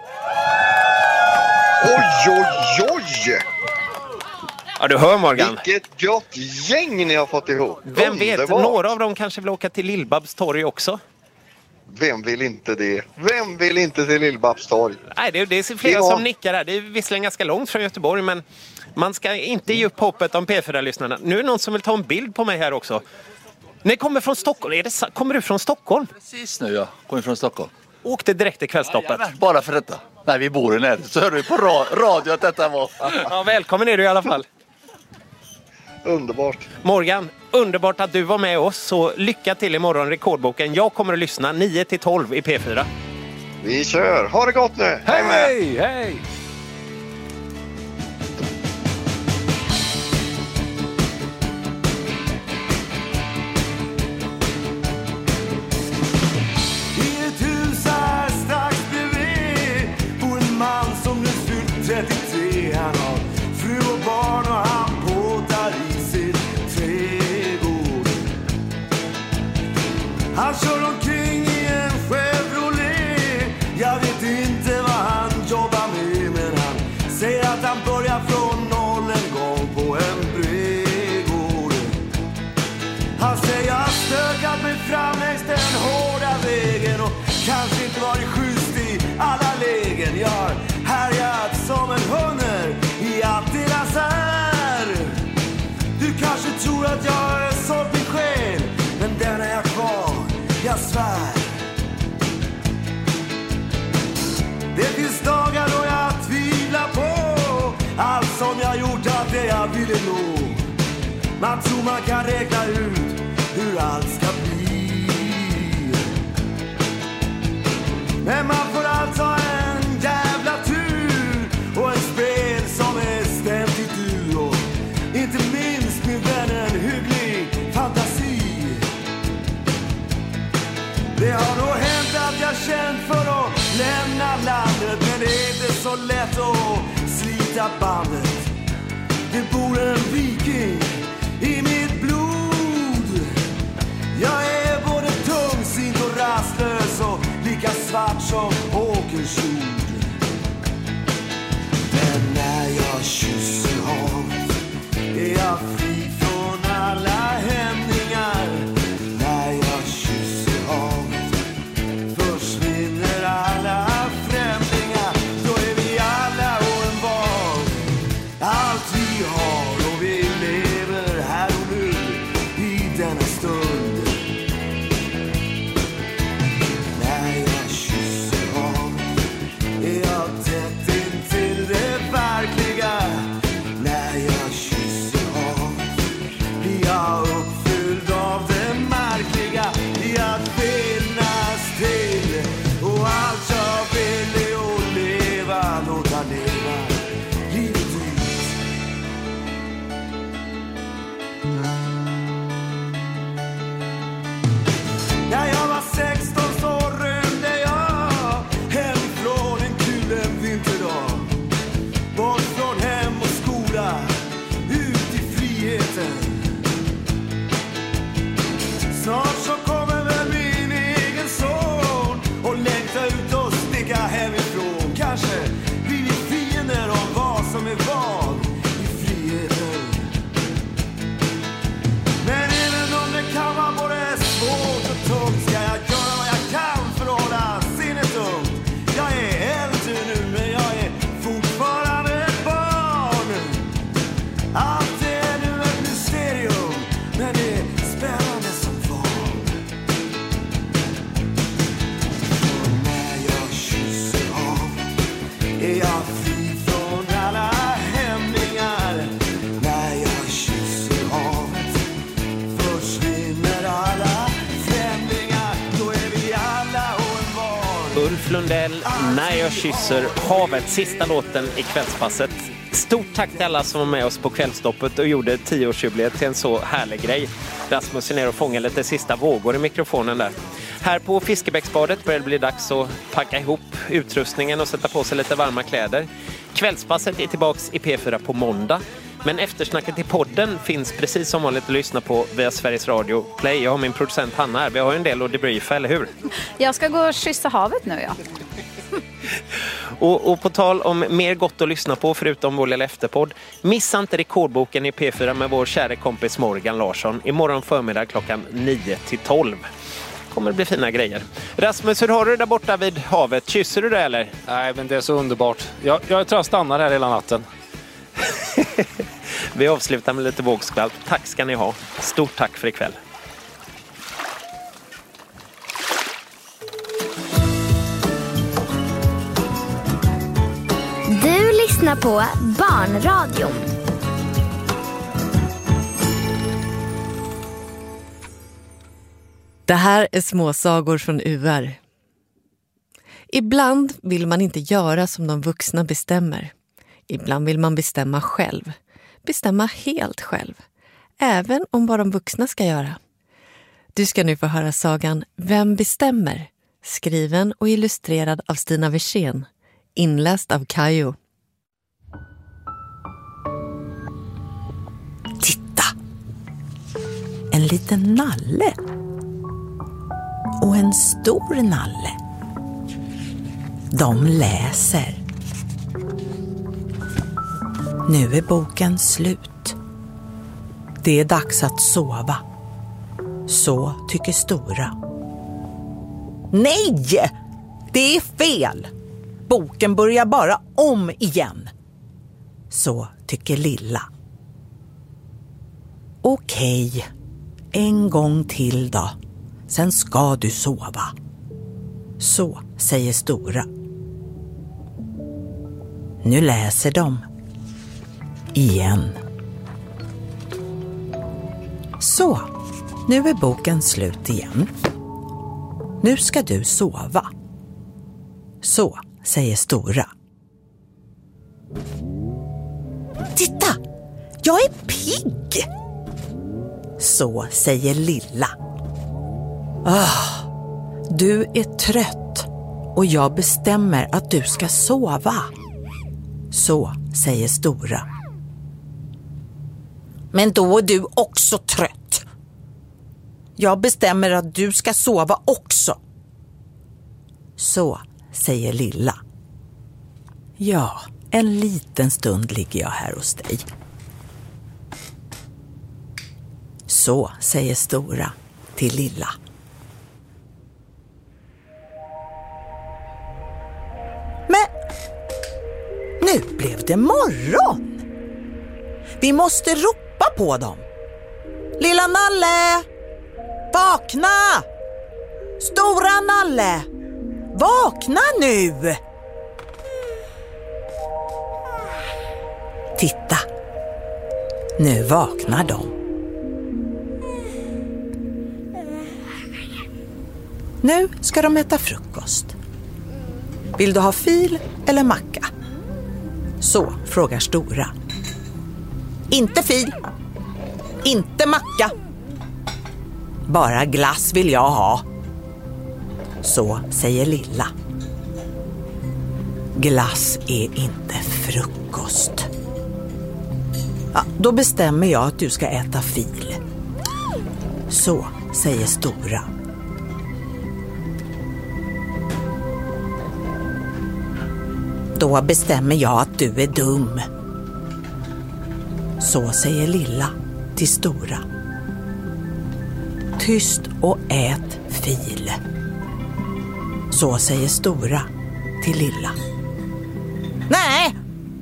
Oj, oj, oj! Ja, du hör Morgan. Vilket gott gäng ni har fått ihop. Vem vet, Underbart. några av dem kanske vill åka till Lill-Babs torg också. Vem vill inte det? Vem vill inte till Lill-Babs torg? Nej, det är, det är flera ja. som nickar här. Det är visserligen ganska långt från Göteborg, men man ska inte ge upp hoppet om P fyra-lyssnarna. Nu är det någon som vill ta en bild på mig här också. Ni kommer från Stockholm. Är det, kommer du från Stockholm? Precis nu, ja. Kommer från Stockholm. Åkte direkt till Kvällstoppet. Ja, bara för detta. Nej, vi bor i närheten. Så hörde vi på ra- radio att detta var. Ja, välkommen är du i alla fall. Underbart. Morgan, underbart att du var med oss. Så lycka till imorgon, rekordboken. Jag kommer att lyssna nio till tolv i P fyra. Vi kör. Ha det gott nu. Hej, hej! hej. Han kör omkring i en Chevrolet. Jag vet inte vad han jobbar med, men han säger att han börjar från noll en gång på en brädgård. Han säger jag har stökat mig fram längs den hårda vägen och kanske inte varit schysst i alla lägen. Jag har härjat som en hunder i allt deras är. Du kanske tror att jag är sålt min själ, men den är jag kvar, jag svär. Det finns dagar då jag tvivlar på allt som jag gjort, allt det jag ville nå. Man tror man kan räkna ut hur allt ska bli, men man får alltså en jävla tur och ett spel som är stämt i dur. Och inte minst min vän en hygglig fantasi. Det har nog hänt att jag känt för att lämna landet, men det är inte så lätt att slita bandet. Det bor en viking i mitt blod. Jag är både tungsint och rastlös och lika svart som åkersjord. Men när jag kysser havet är jag fri från alla hämningar. När jag kysser havet försvinner alla främlingar. Då är vi alla och en var, allt vi har, och vi lever här och nu i denna stund. När jag kysser havet är jag tätt intill det verkliga. När jag kysser havet blir jag uppfylld av det märkliga i att finnas till. Och allt jag vill är att leva, låta leva livet ut. När jag var sexton så rymde jag hemifrån en kul en vinterdag. Bort från hem och skola, ut i friheten. Snart så kommer väl min egen son och längta ut och sticka hemifrån. Kanske blir vi fiender om vad som är vad i friheten. Men även om det kan vara både svårt och tungt, ska jag göra vad jag kan för att hålla sinnet ungt. Jag är äldre nu, men jag är fortfarande ett barn. Allt är nu ett mysterium, men det är spännande som van. Och när jag kysser av är jag fri från alla hämningar. När jag kysser havet försvinner alla främlingar. Då är vi alla och en var. Ulf Lundell, När jag kysser havet, sista låten i kvällspasset. Stort tack till alla som var med oss på kvällstoppet och gjorde tioårsjubileet till en så härlig grej. Rasmus är ner och fångar lite sista vågor i mikrofonen där. Här på Fiskebäcksbadet börjar det bli dags att packa ihop utrustningen och sätta på sig lite varma kläder. Kvällspasset är tillbaks i P fyra på måndag. Men eftersnacket i podden finns precis som vanligt att lyssna på via Sveriges Radio Play. Jag har min producent Hanna här. Vi har ju en del att debriefa, eller hur? Jag ska gå och kyssa havet nu, ja. Och, och på tal om mer gott att lyssna på förutom vår lilla efterpodd, missa inte rekordboken i P fyra med vår kära kompis Morgan Larsson imorgon förmiddag klockan nio till tolv. Kommer det bli fina grejer. Rasmus, hur har du det där borta vid havet? Kysser du det eller? Nej, men det är så underbart. Jag, jag tror jag stannar här hela natten. Vi avslutar med lite vågskvalp. Tack ska ni ha. Stort tack för ikväll. Du lyssnar på Barnradion. Det här är småsagor från U R. Ibland vill man inte göra som de vuxna bestämmer. Ibland vill man bestämma själv. Bestämma helt själv. Även om vad de vuxna ska göra. Du ska nu få höra sagan Vem bestämmer? Skriven och illustrerad av Stina Wirsén. Inläst av Kajo. Titta! En liten nalle. och en stor nalle. De läser. Nu är boken slut. Det är dags att sova. Så tycker Stora. Nej! Det är fel! Boken börjar bara om igen. Så tycker Lilla. Okej, en gång till då. Sen ska du sova. Så säger Stora. Nu läser de. Igen. Så, nu är boken slut igen. Nu ska du sova. Så säger Stora. Titta! Jag är pigg! Så säger Lilla. Ah, du är trött och jag bestämmer att du ska sova. Så säger Stora. Men då är du också trött. Jag bestämmer att du ska sova också. Så säger Lilla. Ja, en liten stund ligger jag här hos dig. Så säger Stora till Lilla. Men nu blev det morgon. Vi måste ropa på dem. Lilla Nalle! Vakna! Stora Nalle! Vakna nu! Titta! Nu vaknar de. Nu ska de äta frukost. Vill du ha fil eller macka? Så frågar Stora. Inte fil. Inte macka. Bara glass vill jag ha. Så säger Lilla. Glass är inte frukost. Ja, då bestämmer jag att du ska äta fil. Så säger Stora. Då bestämmer jag att du är dum. Så säger Lilla till Stora. Tyst och ät fil. Så säger Stora till Lilla. Nej!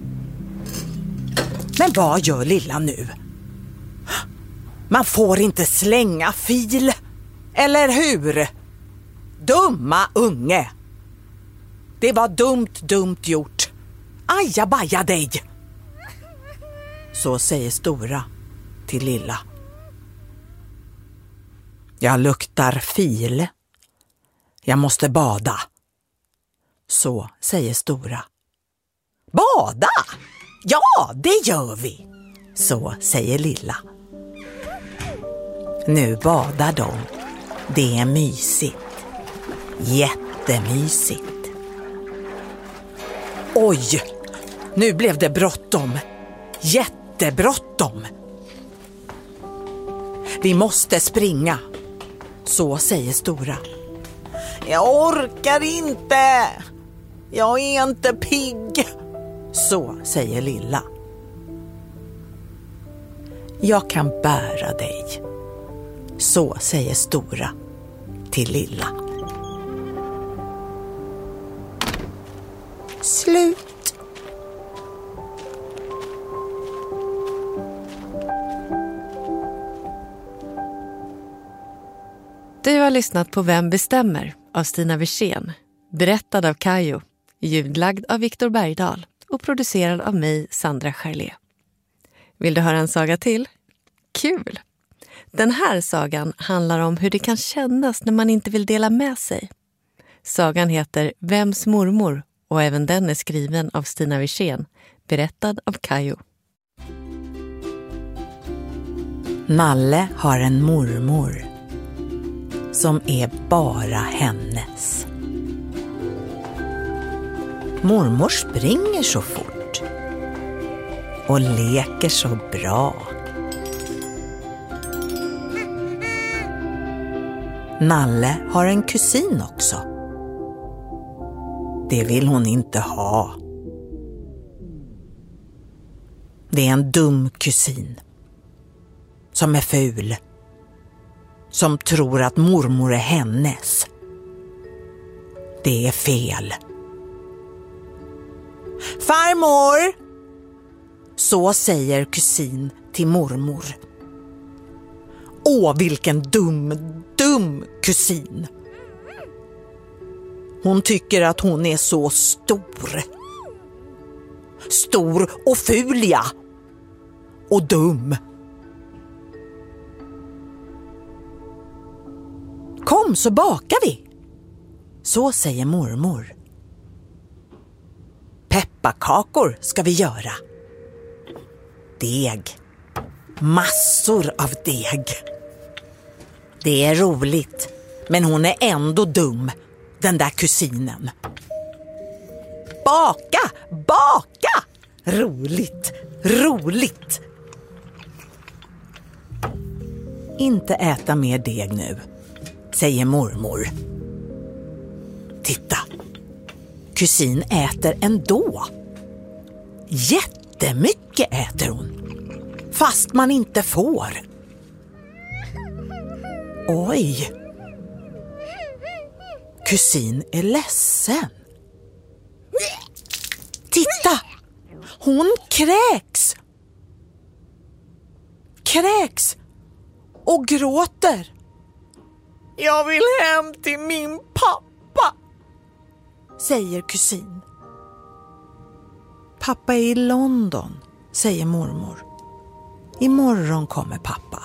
Men vad gör Lilla nu? Man får inte slänga fil. Eller hur? Dumma unge. Det var dumt, dumt gjort. Ajabaja dig. Så säger Stora till Lilla. Jag luktar fil. Jag måste bada. Så säger Stora. Bada? Ja, det gör vi. Så säger Lilla. Nu badar de. Det är mysigt. Jättemysigt. Oj, nu blev det bråttom. Jättebråttom. Vi måste springa. Så säger Stora. Jag orkar inte. Jag är inte pigg. Så säger Lilla. Jag kan bära dig. Så säger Stora till Lilla. Slut. Du har lyssnat på Vem bestämmer av Stina Wirsén, berättad av Kajo, ljudlagd av Viktor Bergdahl och producerad av mig, Sandra Charlé. Vill du höra en saga till? Kul! Den här sagan handlar om hur det kan kännas när man inte vill dela med sig. Sagan heter Vems mormor och även den är skriven av Stina Wirsén, berättad av Kajo. Nalle har en mormor som är bara hennes. Mormor springer så fort och leker så bra. Nalle har en kusin också. Det vill hon inte ha. Det är en dum kusin. Som är ful. Som tror att mormor är hennes. Det är fel. Farmor! Så säger kusin till mormor. Åh, vilken dum, dum kusin. Hon tycker att hon är så stor. Stor och ful, ja. Och dum. Kom så bakar vi. Så säger mormor. Pepparkakor ska vi göra. Deg. Massor av deg. Det är roligt, men hon är ändå dum, den där kusinen. Baka, baka! Roligt, roligt. Inte äta mer deg nu, säger mormor. Titta, kusin äter ändå. Jättemycket äter hon, fast man inte får. Oj. Kusin är ledsen. Titta, hon kräks. Kräks och gråter. Jag vill hem till min pappa, säger kusin. Pappa är i London, säger mormor. Imorgon kommer pappa.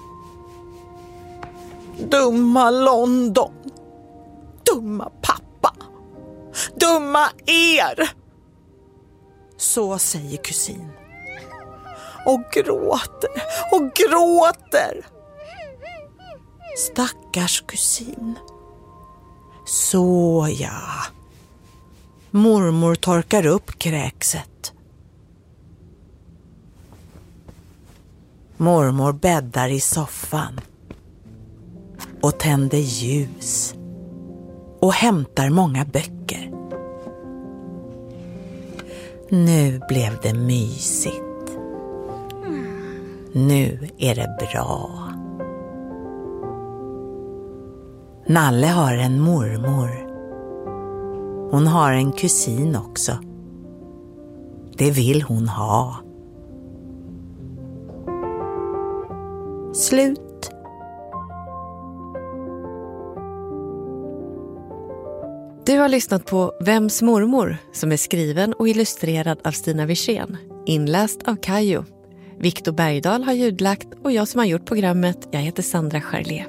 Dumma London. Dumma pappa. Dumma er. Så säger kusin. Och gråter och gråter. Stackars kusin. Så ja. Mormor torkar upp kräkset. Mormor bäddar i soffan och tänder ljus och hämtar många böcker. Nu blev det mysigt. Nu är det bra. Nalle har en mormor. Hon har en kusin också. Det vill hon ha. Slut. Du har lyssnat på Vems mormor, som är skriven och illustrerad av Stina Wirsén, inläst av Kajo. Viktor Bergdahl har ljudlagt och jag som har gjort programmet, jag heter Sandra Charlé.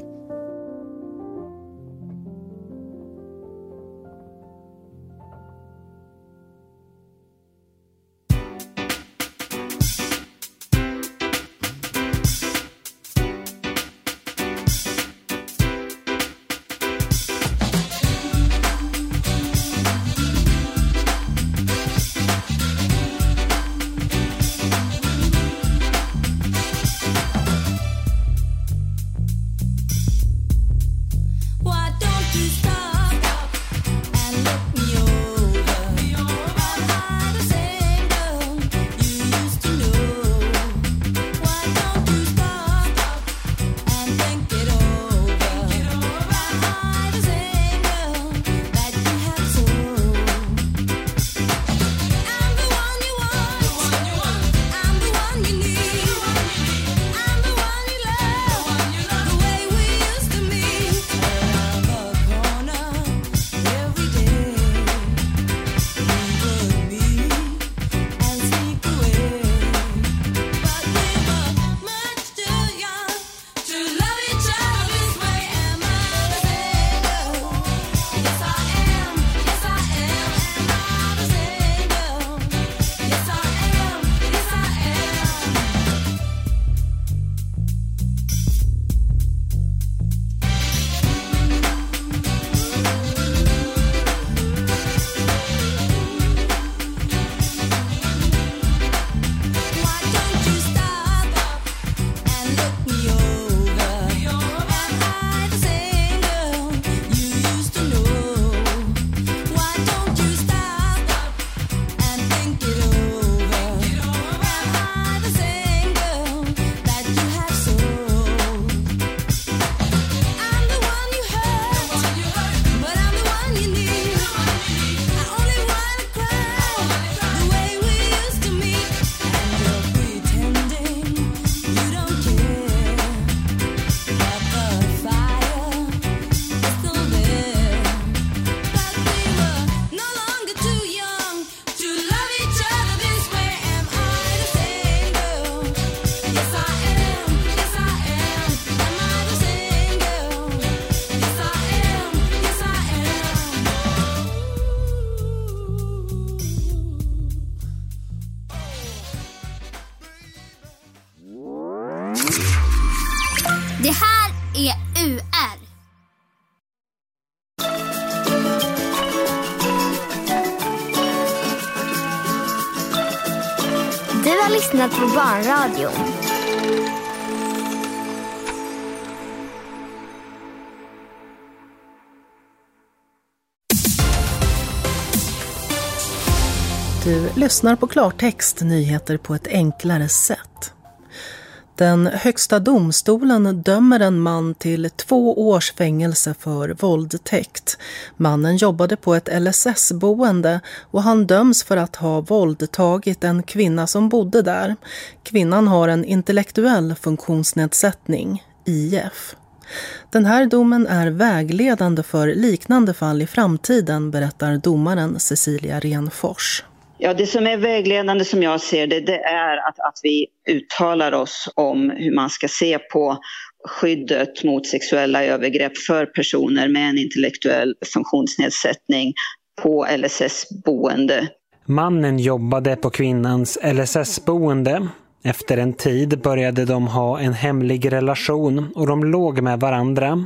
lyssnat på Barnradion. Du lyssnar på klartext, nyheter på ett enklare sätt. Den högsta domstolen dömer en man till två års fängelse för våldtäkt. Mannen jobbade på ett L S S-boende och han döms för att ha våldtagit en kvinna som bodde där. Kvinnan har en intellektuell funktionsnedsättning, I F. Den här domen är vägledande för liknande fall i framtiden, berättar domaren Cecilia Renfors. Ja, det som är vägledande som jag ser det, det är att, att vi uttalar oss om hur man ska se på skyddet mot sexuella övergrepp för personer med en intellektuell funktionsnedsättning på L S S-boende. Mannen jobbade på kvinnans L S S-boende. Efter en tid började de ha en hemlig relation och de låg med varandra.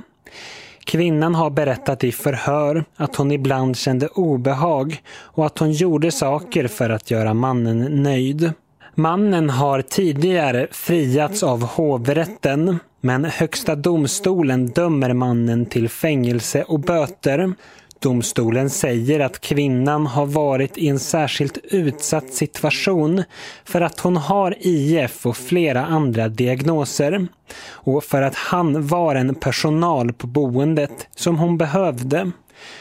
Kvinnan har berättat i förhör att hon ibland kände obehag och att hon gjorde saker för att göra mannen nöjd. Mannen har tidigare friats av hovrätten, men högsta domstolen dömer mannen till fängelse och böter. Domstolen säger att kvinnan har varit i en särskilt utsatt situation för att hon har I F och flera andra diagnoser och för att han var en personal på boendet som hon behövde.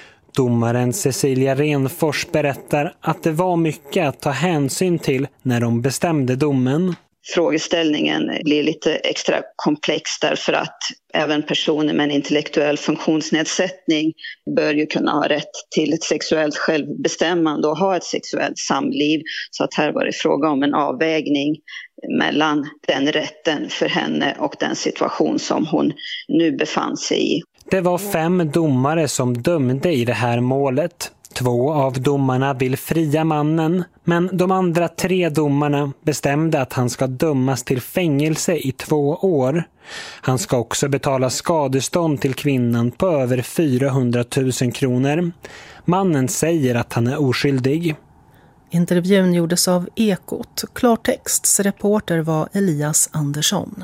Domaren Cecilia Renfors berättar att det var mycket att ta hänsyn till när de bestämde domen. Frågeställningen blir lite extra komplex därför att även personer med en intellektuell funktionsnedsättning bör ju kunna ha rätt till ett sexuellt självbestämmande och ha ett sexuellt samliv. Så att här var det fråga om en avvägning mellan den rätten för henne och den situation som hon nu befann sig i. Det var fem domare som dömde i det här målet. Två av domarna vill fria mannen, men de andra tre domarna bestämde att han ska dömas till fängelse i två år. Han ska också betala skadestånd till kvinnan på över fyrahundratusen kronor. Mannen säger att han är oskyldig. Intervjun gjordes av Ekot. Klartexts reporter var Elias Andersson.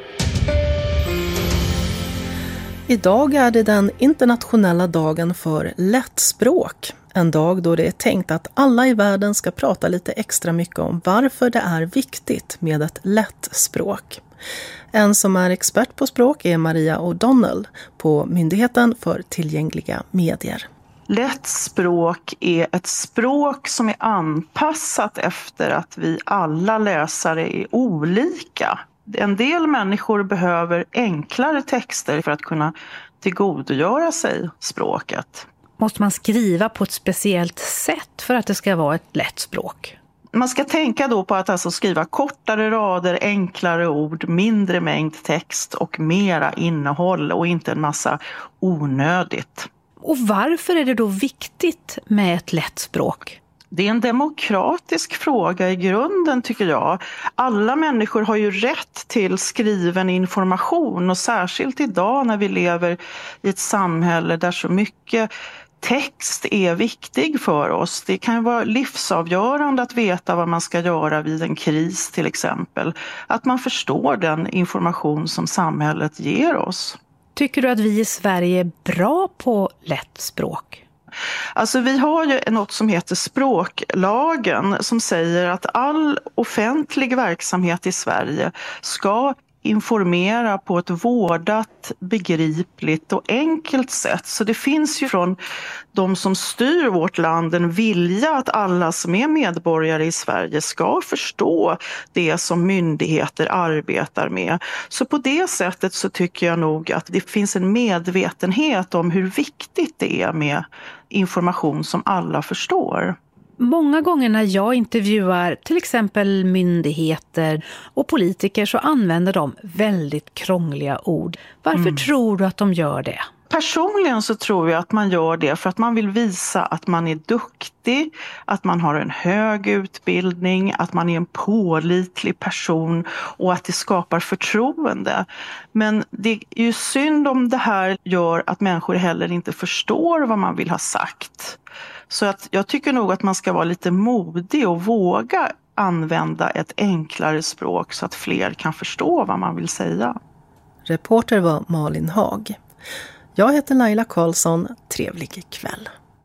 Idag är det den internationella dagen för lättspråk. En dag då det är tänkt att alla i världen ska prata lite extra mycket om varför det är viktigt med ett lätt språk. En som är expert på språk är Maria O'Donnell på Myndigheten för tillgängliga medier. Lätt språk är ett språk som är anpassat efter att vi alla läsare är olika. En del människor behöver enklare texter för att kunna tillgodogöra sig språket. Måste man skriva på ett speciellt sätt för att det ska vara ett lätt språk? Man ska tänka då på att alltså skriva kortare rader, enklare ord, mindre mängd text och mera innehåll och inte en massa onödigt. Och varför är det då viktigt med ett lätt språk? Det är en demokratisk fråga i grunden tycker jag. Alla människor har ju rätt till skriven information och särskilt idag när vi lever i ett samhälle där så mycket text är viktig för oss. Det kan ju vara livsavgörande att veta vad man ska göra vid en kris till exempel. Att man förstår den information som samhället ger oss. Tycker du att vi i Sverige är bra på lätt språk? Alltså vi har ju något som heter språklagen som säger att all offentlig verksamhet i Sverige ska informera på ett vårdat, begripligt och enkelt sätt. Så det finns ju från de som styr vårt land en vilja att alla som är medborgare i Sverige ska förstå det som myndigheter arbetar med. Så på det sättet så tycker jag nog att det finns en medvetenhet om hur viktigt det är med information som alla förstår. Många gånger när jag intervjuar till exempel myndigheter och politiker så använder de väldigt krångliga ord. Varför mm. tror du att de gör det? Personligen så tror jag att man gör det för att man vill visa att man är duktig, att man har en hög utbildning, att man är en pålitlig person och att det skapar förtroende. Men det är ju synd om det här gör att människor heller inte förstår vad man vill ha sagt. Så att jag tycker nog att man ska vara lite modig och våga använda ett enklare språk så att fler kan förstå vad man vill säga. Reporter var Malin Hag. Jag heter Laila Karlsson. Trevlig kväll.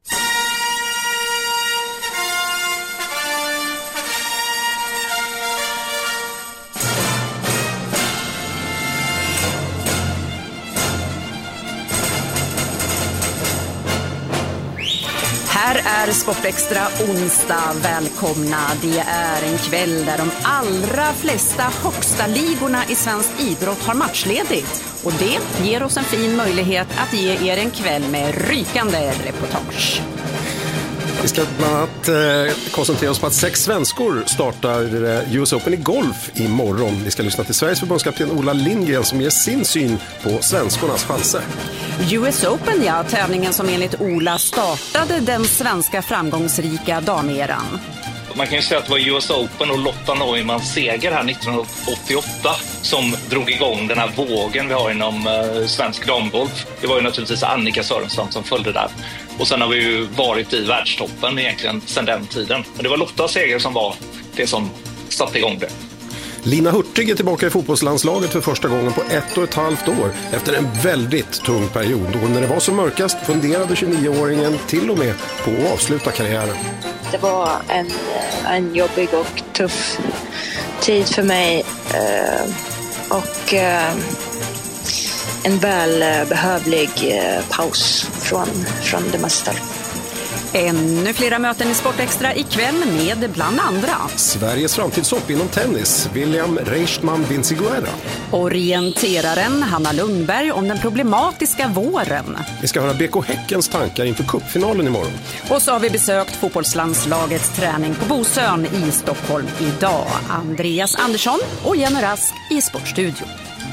Här är Sportextra onsdag. Välkomna. Det är en kväll där de allra flesta högsta ligorna i svensk idrott har matchledigt. Och det ger oss en fin möjlighet att ge er en kväll med rykande reportage. Vi ska bland annat eh, koncentrera oss på att sex svenskor startar eh, U S Open i golf imorgon. Vi ska lyssna till Sveriges förbundskapten Ola Lindgren som ger sin syn på svenskornas chanser. U S Open, ja, tävlingen som enligt Ola startade den svenska framgångsrika dameran. Man kan ju säga att det var U S Open och Lotta Neumanns seger här nittonhundraåttioåtta som drog igång den här vågen vi har inom eh, svensk damgolf. Det var ju naturligtvis Annika Sörenstam som följde där. Och sen har vi ju varit i världstoppen egentligen sedan den tiden. Men det var Lottas seger som var det som satte igång det. Lina Hurtig är tillbaka i fotbollslandslaget för första gången på ett och ett halvt år efter en väldigt tung period. Och när det var som mörkast funderade tjugonioåringen till och med på att avsluta karriären. Det var en, en jobbig och tuff tid för mig och en välbehövlig paus från, från det mesta. Ännu flera möten i Sportextra ikväll med bland andra Sveriges framtidshopp inom tennis, William Reichman Vinciguerra. Orienteraren Hanna Lundberg om den problematiska våren. Vi ska höra B K Häckens tankar inför cupfinalen imorgon. Och så har vi besökt fotbollslandslagets träning på Bosön i Stockholm idag. Andreas Andersson och Jenny Rask i Sportstudio.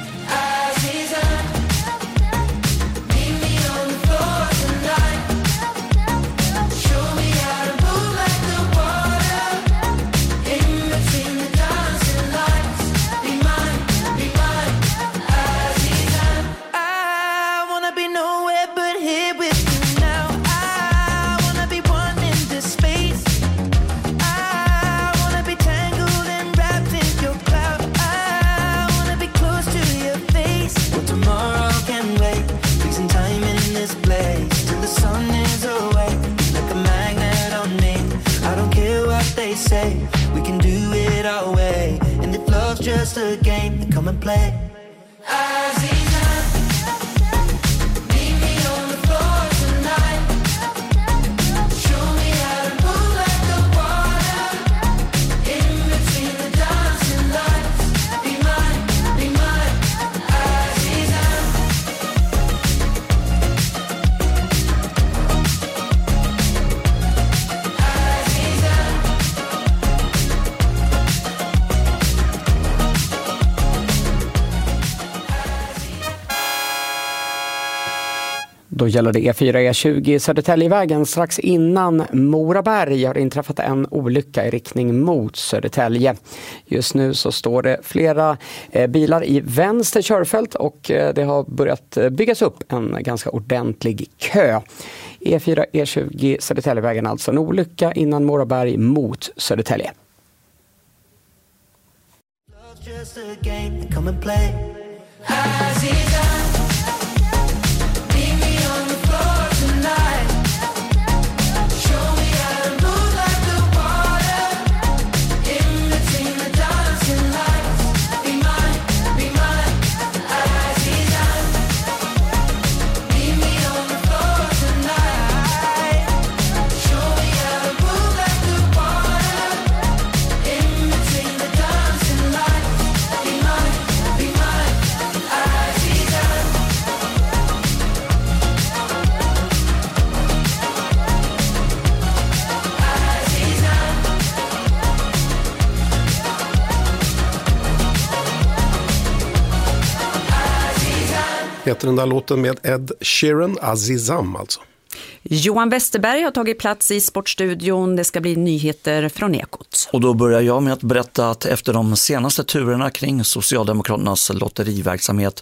We can do it our way, and if love's just a game, then come and play. Då gäller det E fyra E tjugo Södertäljevägen. Strax innan Moraberg har det inträffat en olycka i riktning mot Södertälje. Just nu så står det flera bilar i vänster körfält och det har börjat byggas upp en ganska ordentlig kö. E fyra E tjugo Södertäljevägen, alltså en olycka innan Moraberg mot Södertälje. Heter den där låten med Ed Sheeran, Azizam alltså. Johan Westerberg har tagit plats i Sportstudion. Det ska bli nyheter från Ekot. Och då börjar jag med att berätta att efter de senaste turerna kring Socialdemokraternas lotteriverksamhet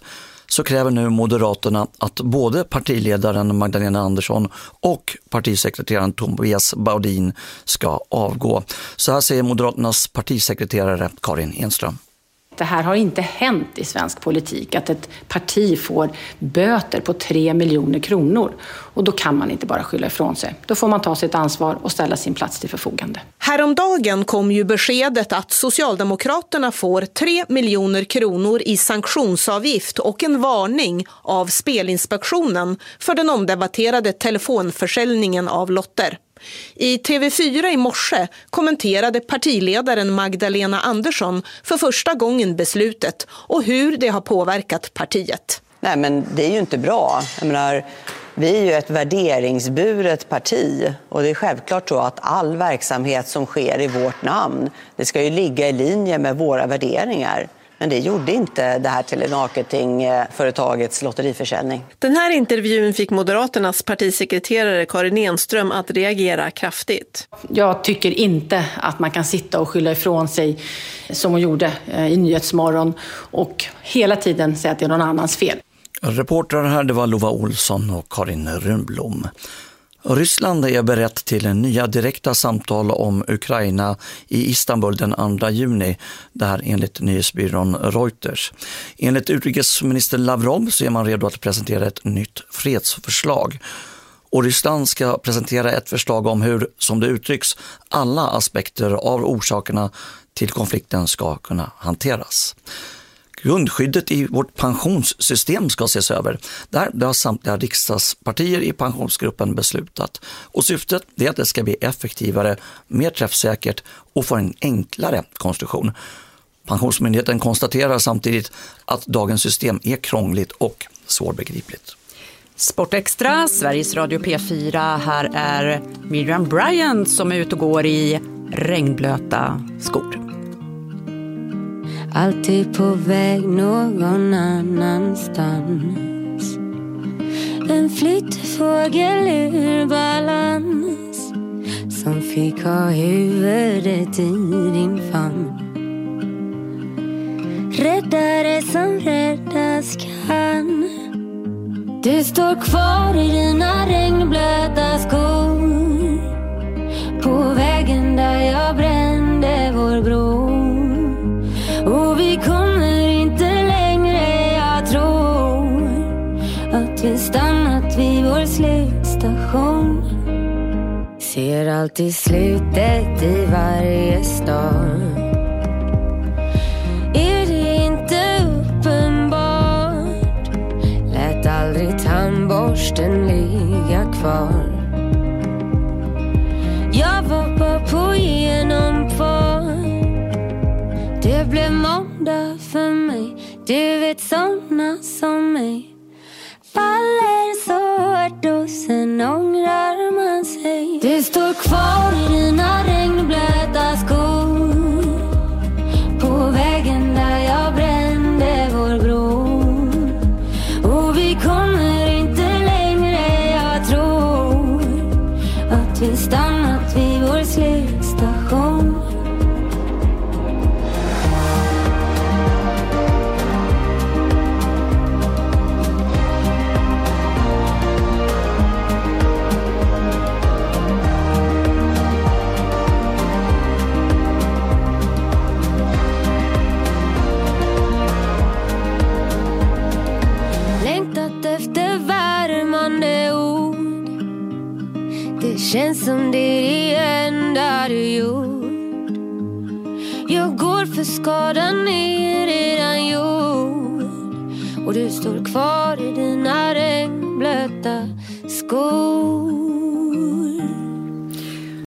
så kräver nu Moderaterna att både partiledaren Magdalena Andersson och partisekreteraren Tobias Baudin ska avgå. Så här säger Moderaternas partisekreterare Karin Enström. Det här har inte hänt i svensk politik, att ett parti får böter på tre miljoner kronor. Och då kan man inte bara skylla ifrån sig. Då får man ta sitt ansvar och ställa sin plats till förfogande. Häromdagen kom ju beskedet att Socialdemokraterna får tre miljoner kronor i sanktionsavgift och en varning av Spelinspektionen för den omdebatterade telefonförsäljningen av lotter. I T V fyra i morse kommenterade partiledaren Magdalena Andersson för första gången beslutet och hur det har påverkat partiet. Nej, men det är ju inte bra. Jag menar, vi är ju ett värderingsburet parti och det är självklart så att all verksamhet som sker i vårt namn, det ska ju ligga i linje med våra värderingar. Men det gjorde inte det här telemarketingföretagets lotteriförsäljning. Den här intervjun fick Moderaternas partisekreterare Karin Enström att reagera kraftigt. Jag tycker inte att man kan sitta och skylla ifrån sig som hon gjorde i Nyhetsmorgon och hela tiden säga att det är någon annans fel. Reportrar här, det var Lova Olsson och Karin Rundblom. Ryssland är berett till nya direkta samtal om Ukraina i Istanbul den andra juni, det här enligt nyhetsbyrån Reuters. Enligt utrikesminister Lavrov så är man redo att presentera ett nytt fredsförslag. Och Ryssland ska presentera ett förslag om hur, som det uttrycks, alla aspekter av orsakerna till konflikten ska kunna hanteras. Grundskyddet i vårt pensionssystem ska ses över. Där det har samtliga riksdagspartier i pensionsgruppen beslutat. Och syftet är att det ska bli effektivare, mer träffsäkert och få en enklare konstruktion. Pensionsmyndigheten konstaterar samtidigt att dagens system är krångligt och svårbegripligt. Sportextra, Sveriges Radio P fyra. Här är Miriam Bryant som är ute och går i regnblöta skor. Alltid på väg någon annanstans. En flyttfågel ur balans som fick ha huvudet i din famn. Räddare som räddas kan. Du står kvar i dina regnblöta skor på vägen där jag brände vår bro. Och vi kommer inte längre, jag tror att vi stannat vid vår slutstation. Ser alltid slutet i varje stad. Är det inte uppenbart? Lät aldrig tandborsten ligga kvar. Jag var bara på genomfart. Det blev måndag för mig. Du vet såna som mig faller så hårt och sen ångrar man sig. Du står kvar i dina regnblöta skor på vägen där jag brände vår bro. Och vi kommer inte längre, jag tror att vi stannat vid vår slutstation. Känns som det är det enda du gjort. Jag går för skadan är redan gjord. Och du står kvar i dina regnblöta skor.